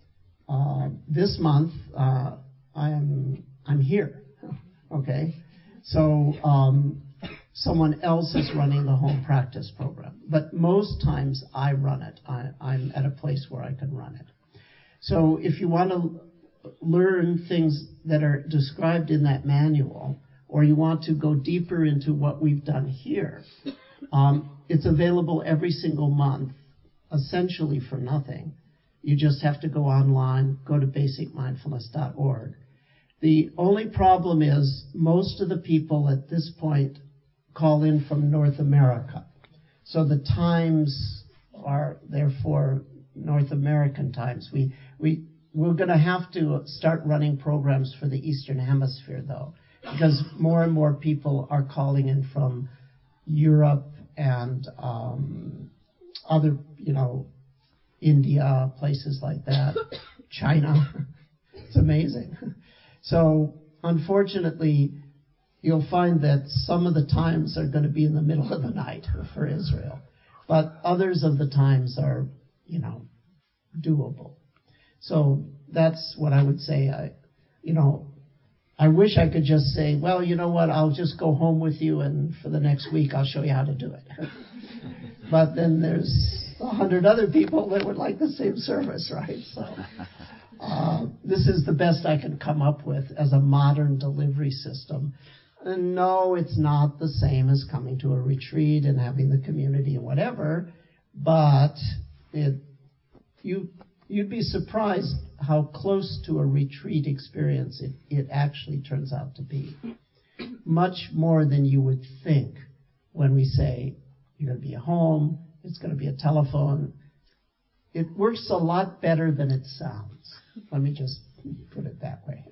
uh, this month uh, I'm I'm here. Okay, so um, someone else is running the home practice program, but most times I run it. I, I'm at a place where I can run it. So if you want to learn things that are described in that manual, or you want to go deeper into what we've done here, um, it's available every single month, essentially for nothing. You just have to go online, go to basic mindfulness dot org. The only problem is most of the people at this point call in from North America. So the times are therefore North American times. We, we, we're going to have to start running programs for the Eastern Hemisphere, though, because more and more people are calling in from Europe and um, other, you know, India, places like that, China. It's amazing. So, unfortunately, you'll find that some of the times are going to be in the middle of the night for Israel, but others of the times are, you know, doable. So that's what I would say. I, you know, I wish I could just say, well, you know what, I'll just go home with you and for the next week I'll show you how to do it. But then there's a hundred other people that would like the same service, right? So uh, this is the best I can come up with as a modern delivery system. And no, it's not the same as coming to a retreat and having the community and whatever, but it, you, you'd be surprised how close to a retreat experience it, it actually turns out to be. Much more than you would think when we say you're going to be at home, it's going to be a telephone. It works a lot better than it sounds. Let me just put it that way.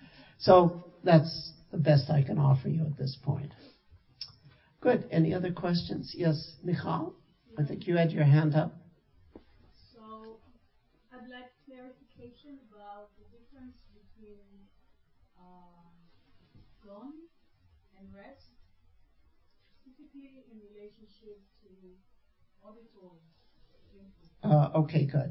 So that's the best I can offer you at this point. Good. Any other questions? Yes, Michal? I think you had your hand up. So I'd like clarification about the difference between um, gone and rest, specifically in relationship to auditory thinking. Uh, okay, good.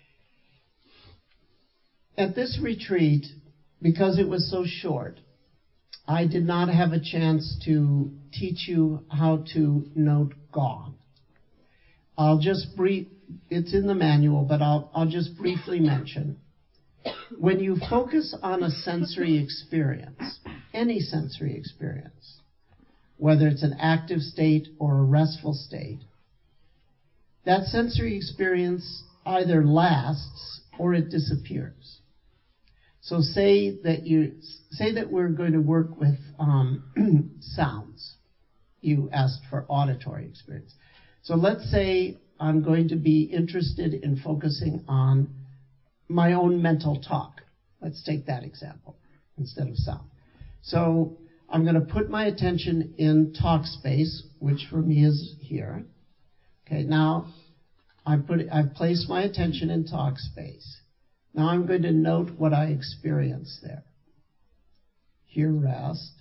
At this retreat, because it was so short, I did not have a chance to teach you how to note gone. I'll just brief, it's in the manual, but I'll, I'll just briefly mention. When you focus on a sensory experience, any sensory experience, whether it's an active state or a restful state, that sensory experience either lasts or it disappears. So say that you say that we're going to work with um, sounds. You asked for auditory experience. So let's say I'm going to be interested in focusing on my own mental talk. Let's take that example instead of sound. So I'm going to put my attention in talk space, which for me is here. Okay, now I put I've placed my attention in talk space. Now I'm going to note what I experience there. Here, rest.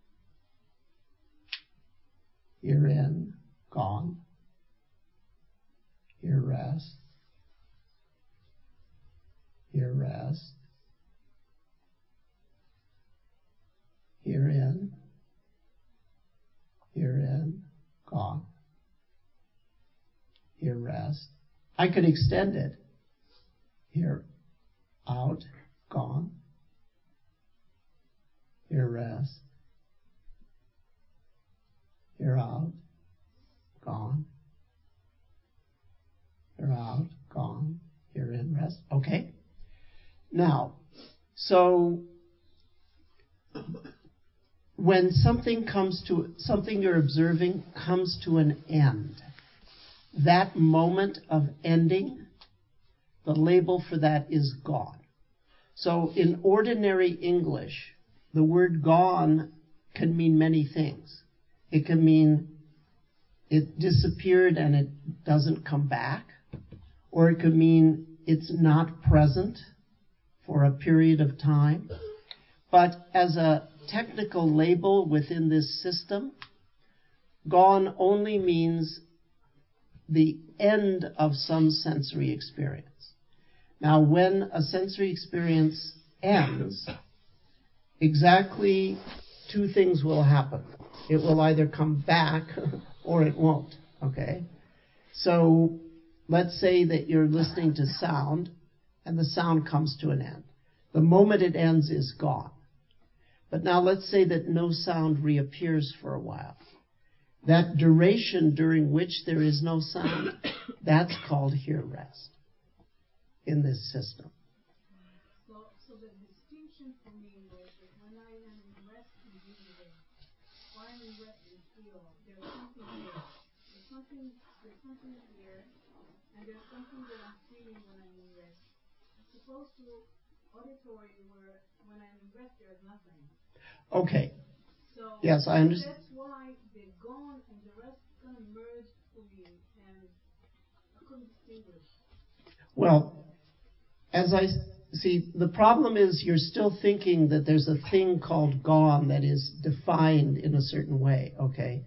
Here, in, gone. Here, rest. Here, rest. Here, in. Here, in, gone. Here, rest. I could extend it. Here, out, gone. Here, rest. Here, out, gone. Here, out, gone. Here, in, rest. Okay. Now, so when something comes to, something you're observing comes to an end, that moment of ending, the label for that is gone. So in ordinary English, the word gone can mean many things. It can mean it disappeared and it doesn't come back, or it could mean it's not present for a period of time. But as a technical label within this system, gone only means the end of some sensory experience. Now, when a sensory experience ends, exactly two things will happen. It will either come back or it won't, okay? So let's say that you're listening to sound and the sound comes to an end. The moment it ends is gone. But now let's say that no sound reappears for a while. That duration during which there is no sound, that's called hear rest in this system. So, so the distinction for me was that when I am in rest and breathing, when I'm in rest and feel, there's something here. There's something, there's something here, and there's something that I'm feeling when I'm in rest. As opposed to auditory, where when I'm in rest, there's nothing. Okay. So yes, I understand. That's why the gone and the rest kind of merged for me, and I couldn't distinguish. Well, as I see, the problem is you're still thinking that there's a thing called gone that is defined in a certain way, okay?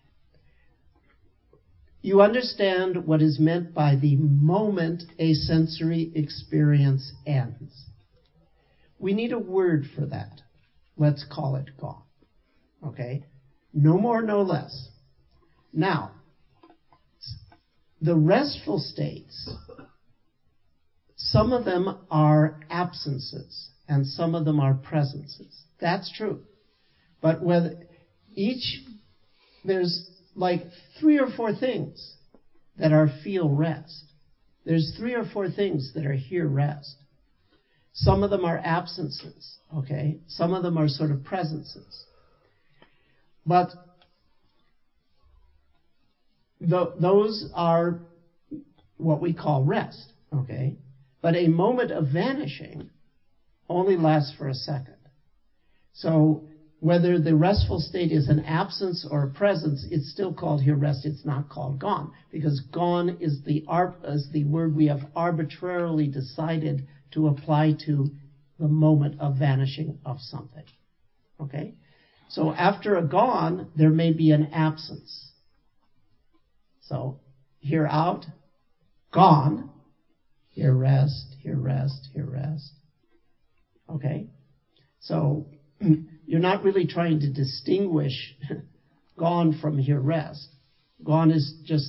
You understand what is meant by the moment a sensory experience ends. We need a word for that. Let's call it gone. Okay? No more, no less. Now, the restful states, some of them are absences and some of them are presences. That's true. But whether each, there's like three or four things that are feel rest. There's three or four things that are hear rest. Some of them are absences, okay? Some of them are sort of presences. But th- those are what we call rest, okay? But a moment of vanishing only lasts for a second. So whether the restful state is an absence or a presence, it's still called here rest. It's not called gone, because gone is the ar- is the word we have arbitrarily decided to apply to the moment of vanishing of something. Okay? So after a gone, there may be an absence. So here out, gone, here rest, here rest, here rest. Okay? So you're not really trying to distinguish gone from here rest. Gone is just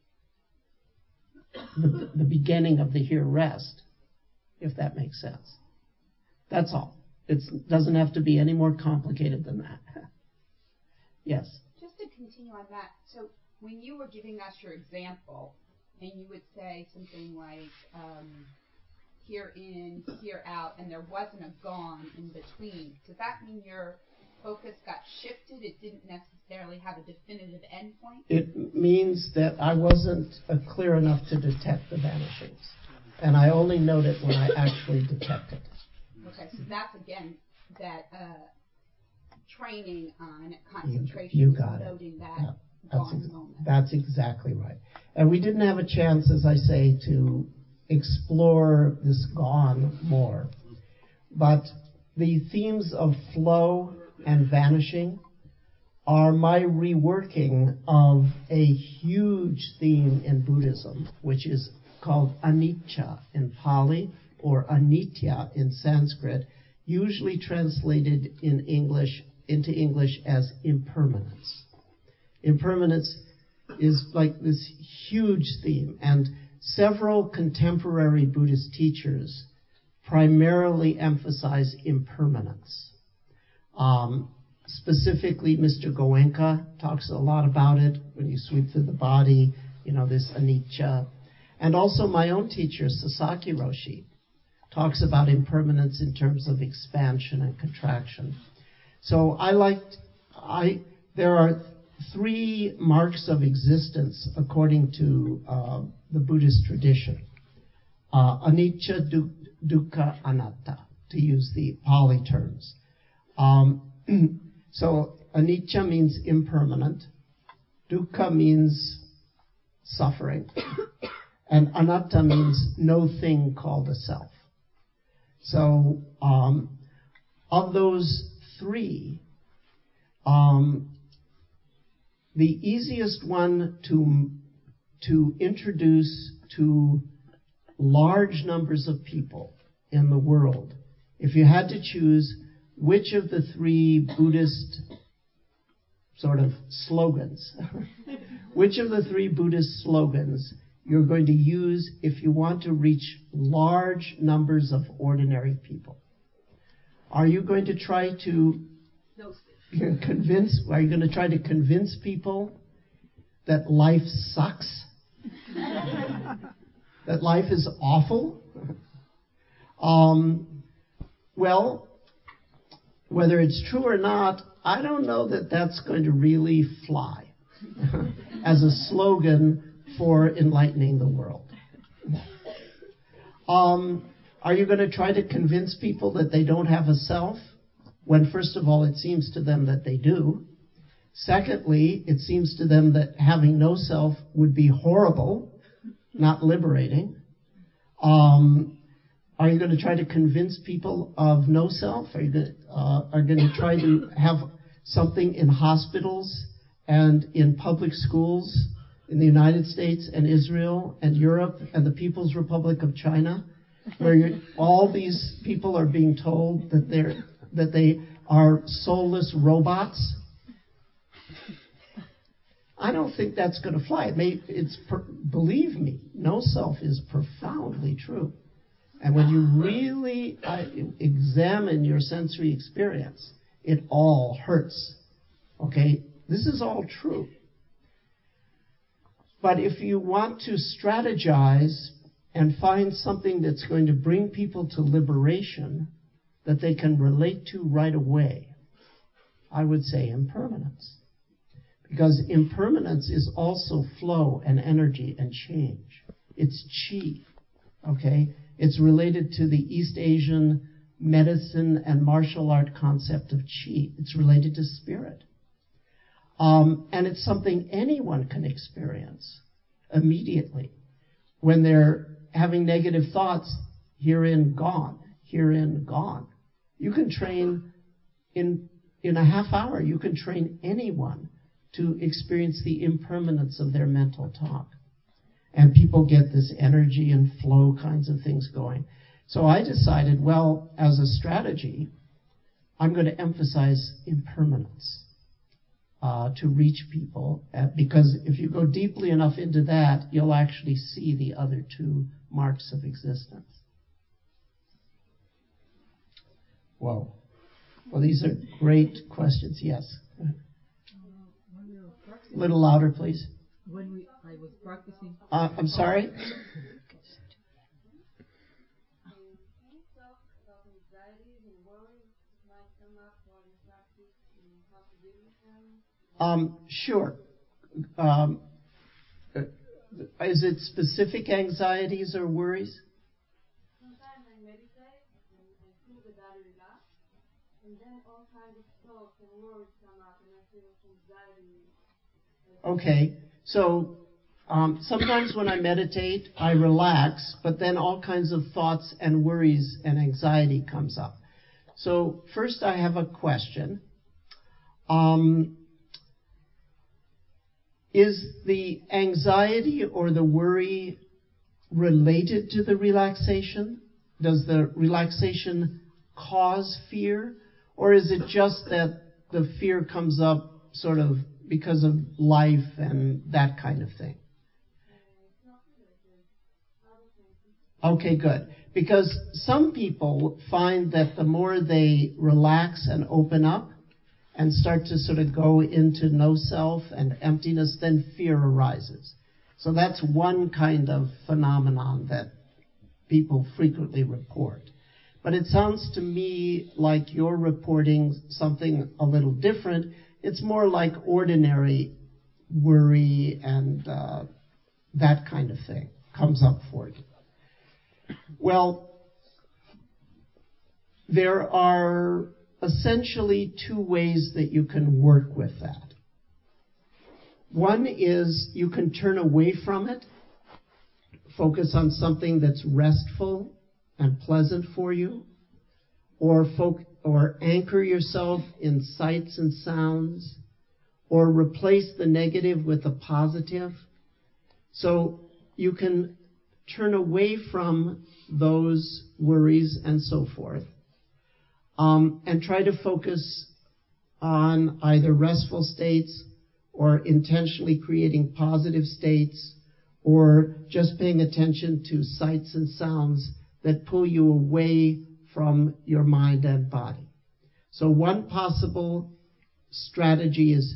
the, the beginning of the here rest, if that makes sense. That's all. It doesn't have to be any more complicated than that. Yes? Just to continue on that, so when you were giving us your example, and you would say something like, um, here in, here out, and there wasn't a gone in between, does that mean your focus got shifted? It didn't necessarily have a definitive endpoint? It means that I wasn't uh, clear enough to detect the vanishings. And I only note it when I actually detect it. Okay, so that's, again, that uh, training on concentration, you, you got noting it. that yeah, that's gone ex- moment. That's exactly right. And we didn't have a chance, as I say, to explore this gone more. But the themes of flow and vanishing are my reworking of a huge theme in Buddhism, which is called anicca in Pali or anitya in Sanskrit, usually translated in English into English as impermanence. Impermanence is like this huge theme, and several contemporary Buddhist teachers primarily emphasize impermanence. Um, specifically, Mister Goenka talks a lot about it when you sweep through the body, you know, this anicca. And also my own teacher, Sasaki Roshi, talks about impermanence in terms of expansion and contraction. So I liked, I, there are three marks of existence according to uh, the Buddhist tradition. Uh, anicca, du- dukkha, anatta, to use the Pali terms. Um, so anicca means impermanent, dukkha means suffering, and anatta means no thing called a self. So um, of those three, um, the easiest one to to introduce to large numbers of people in the world, if you had to choose which of the three Buddhist sort of slogans, which of the three Buddhist slogans you're going to use if you want to reach large numbers of ordinary people. Are you going to try to convince, are you going to try to convince people that life sucks? That life is awful? Um, well, whether it's true or not, I don't know that that's going to really fly as a slogan for enlightening the world. Um, are you going to try to convince people that they don't have a self, when first of all it seems to them that they do? Secondly, it seems to them that having no self would be horrible, not liberating. Um, are you going to try to convince people of no self? Are you going to, uh, are going to try to have something in hospitals and in public schools in the United States and Israel and Europe and the People's Republic of China, where you're, all these people are being told that they're that they are soulless robots? I don't think that's going to fly. It may, it's per, believe me, no self is profoundly true. And when you really uh, examine your sensory experience, it all hurts. Okay? This is all true. But if you want to strategize and find something that's going to bring people to liberation that they can relate to right away, I would say impermanence. Because impermanence is also flow and energy and change. It's chi, okay? It's related to the East Asian medicine and martial art concept of chi. It's related to spirit. Um, and it's something anyone can experience immediately. When they're having negative thoughts, herein gone, herein gone. You can train in, in a half hour, you can train anyone to experience the impermanence of their mental talk. And people get this energy and flow kinds of things going. So I decided, well, as a strategy, I'm going to emphasize impermanence uh, to reach people. At, because if you go deeply enough into that, you'll actually see the other two marks of existence. Whoa. Well, these are great questions. Yes. Go ahead. A little louder, please. When we, I was practicing. Uh, I'm sorry? Can you talk about anxieties and worries that might come up while you practice and how to deal with them? Um, sure. Um, is it specific anxieties or worries? Sometimes I meditate and I feel the body relax, and then all kinds of thoughts and worries come up, and I feel anxiety. Okay, so um, sometimes when I meditate, I relax, but then all kinds of thoughts and worries and anxiety comes up. So first I have a question. Um, is the anxiety or the worry related to the relaxation? Does the relaxation cause fear? Or is it just that the fear comes up sort of because of life and that kind of thing? Okay, good. Because some people find that the more they relax and open up and start to sort of go into no self and emptiness, then fear arises. So that's one kind of phenomenon that people frequently report. But it sounds to me like you're reporting something a little different, It's more like ordinary worry and uh, that kind of thing comes up for you. Well, there are essentially two ways that you can work with that. One is you can turn away from it, focus on something that's restful and pleasant for you, or foc- or anchor yourself in sights and sounds, or replace the negative with a positive. So you can turn away from those worries and so forth, um, and try to focus on either restful states or intentionally creating positive states, or just paying attention to sights and sounds that pull you away from your mind and body. So one possible strategy is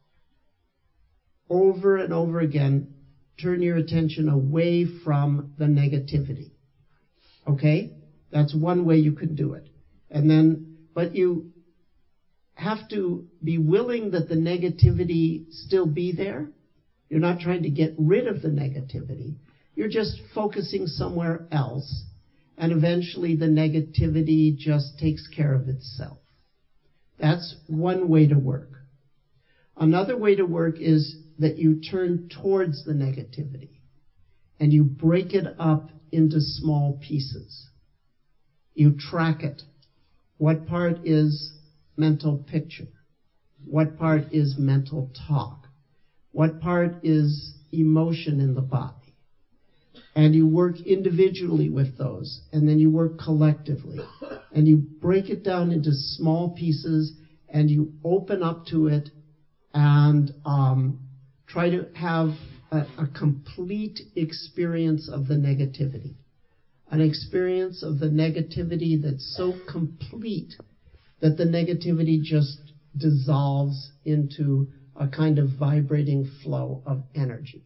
over and over again, turn your attention away from the negativity. Okay? That's one way you can do it. And then, but you have to be willing that the negativity still be there. You're not trying to get rid of the negativity. You're just focusing somewhere else. And eventually the negativity just takes care of itself. That's one way to work. Another way to work is that you turn towards the negativity and you break it up into small pieces. You track it. What part is mental picture? What part is mental talk? What part is emotion in the body? And you work individually with those, and then you work collectively. And you break it down into small pieces, and you open up to it, and um, try to have a, a complete experience of the negativity. An experience of the negativity that's so complete that the negativity just dissolves into a kind of vibrating flow of energy.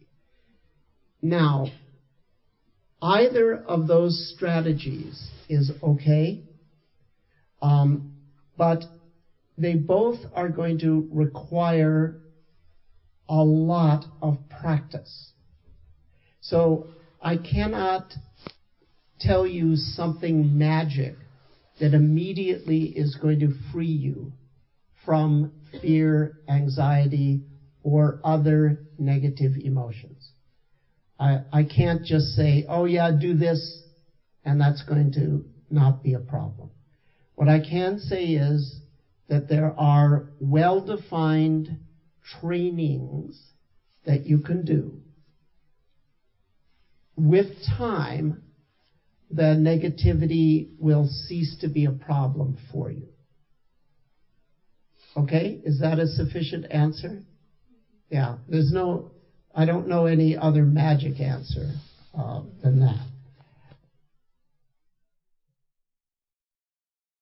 Now, either of those strategies is okay, um, but they both are going to require a lot of practice. So I cannot tell you something magic that immediately is going to free you from fear, anxiety, or other negative emotions. I, I can't just say, oh yeah, do this, and that's going to not be a problem. What I can say is that there are well-defined trainings that you can do. With time, the negativity will cease to be a problem for you. Okay? Is that a sufficient answer? Yeah. There's no, I don't know any other magic answer uh, than that.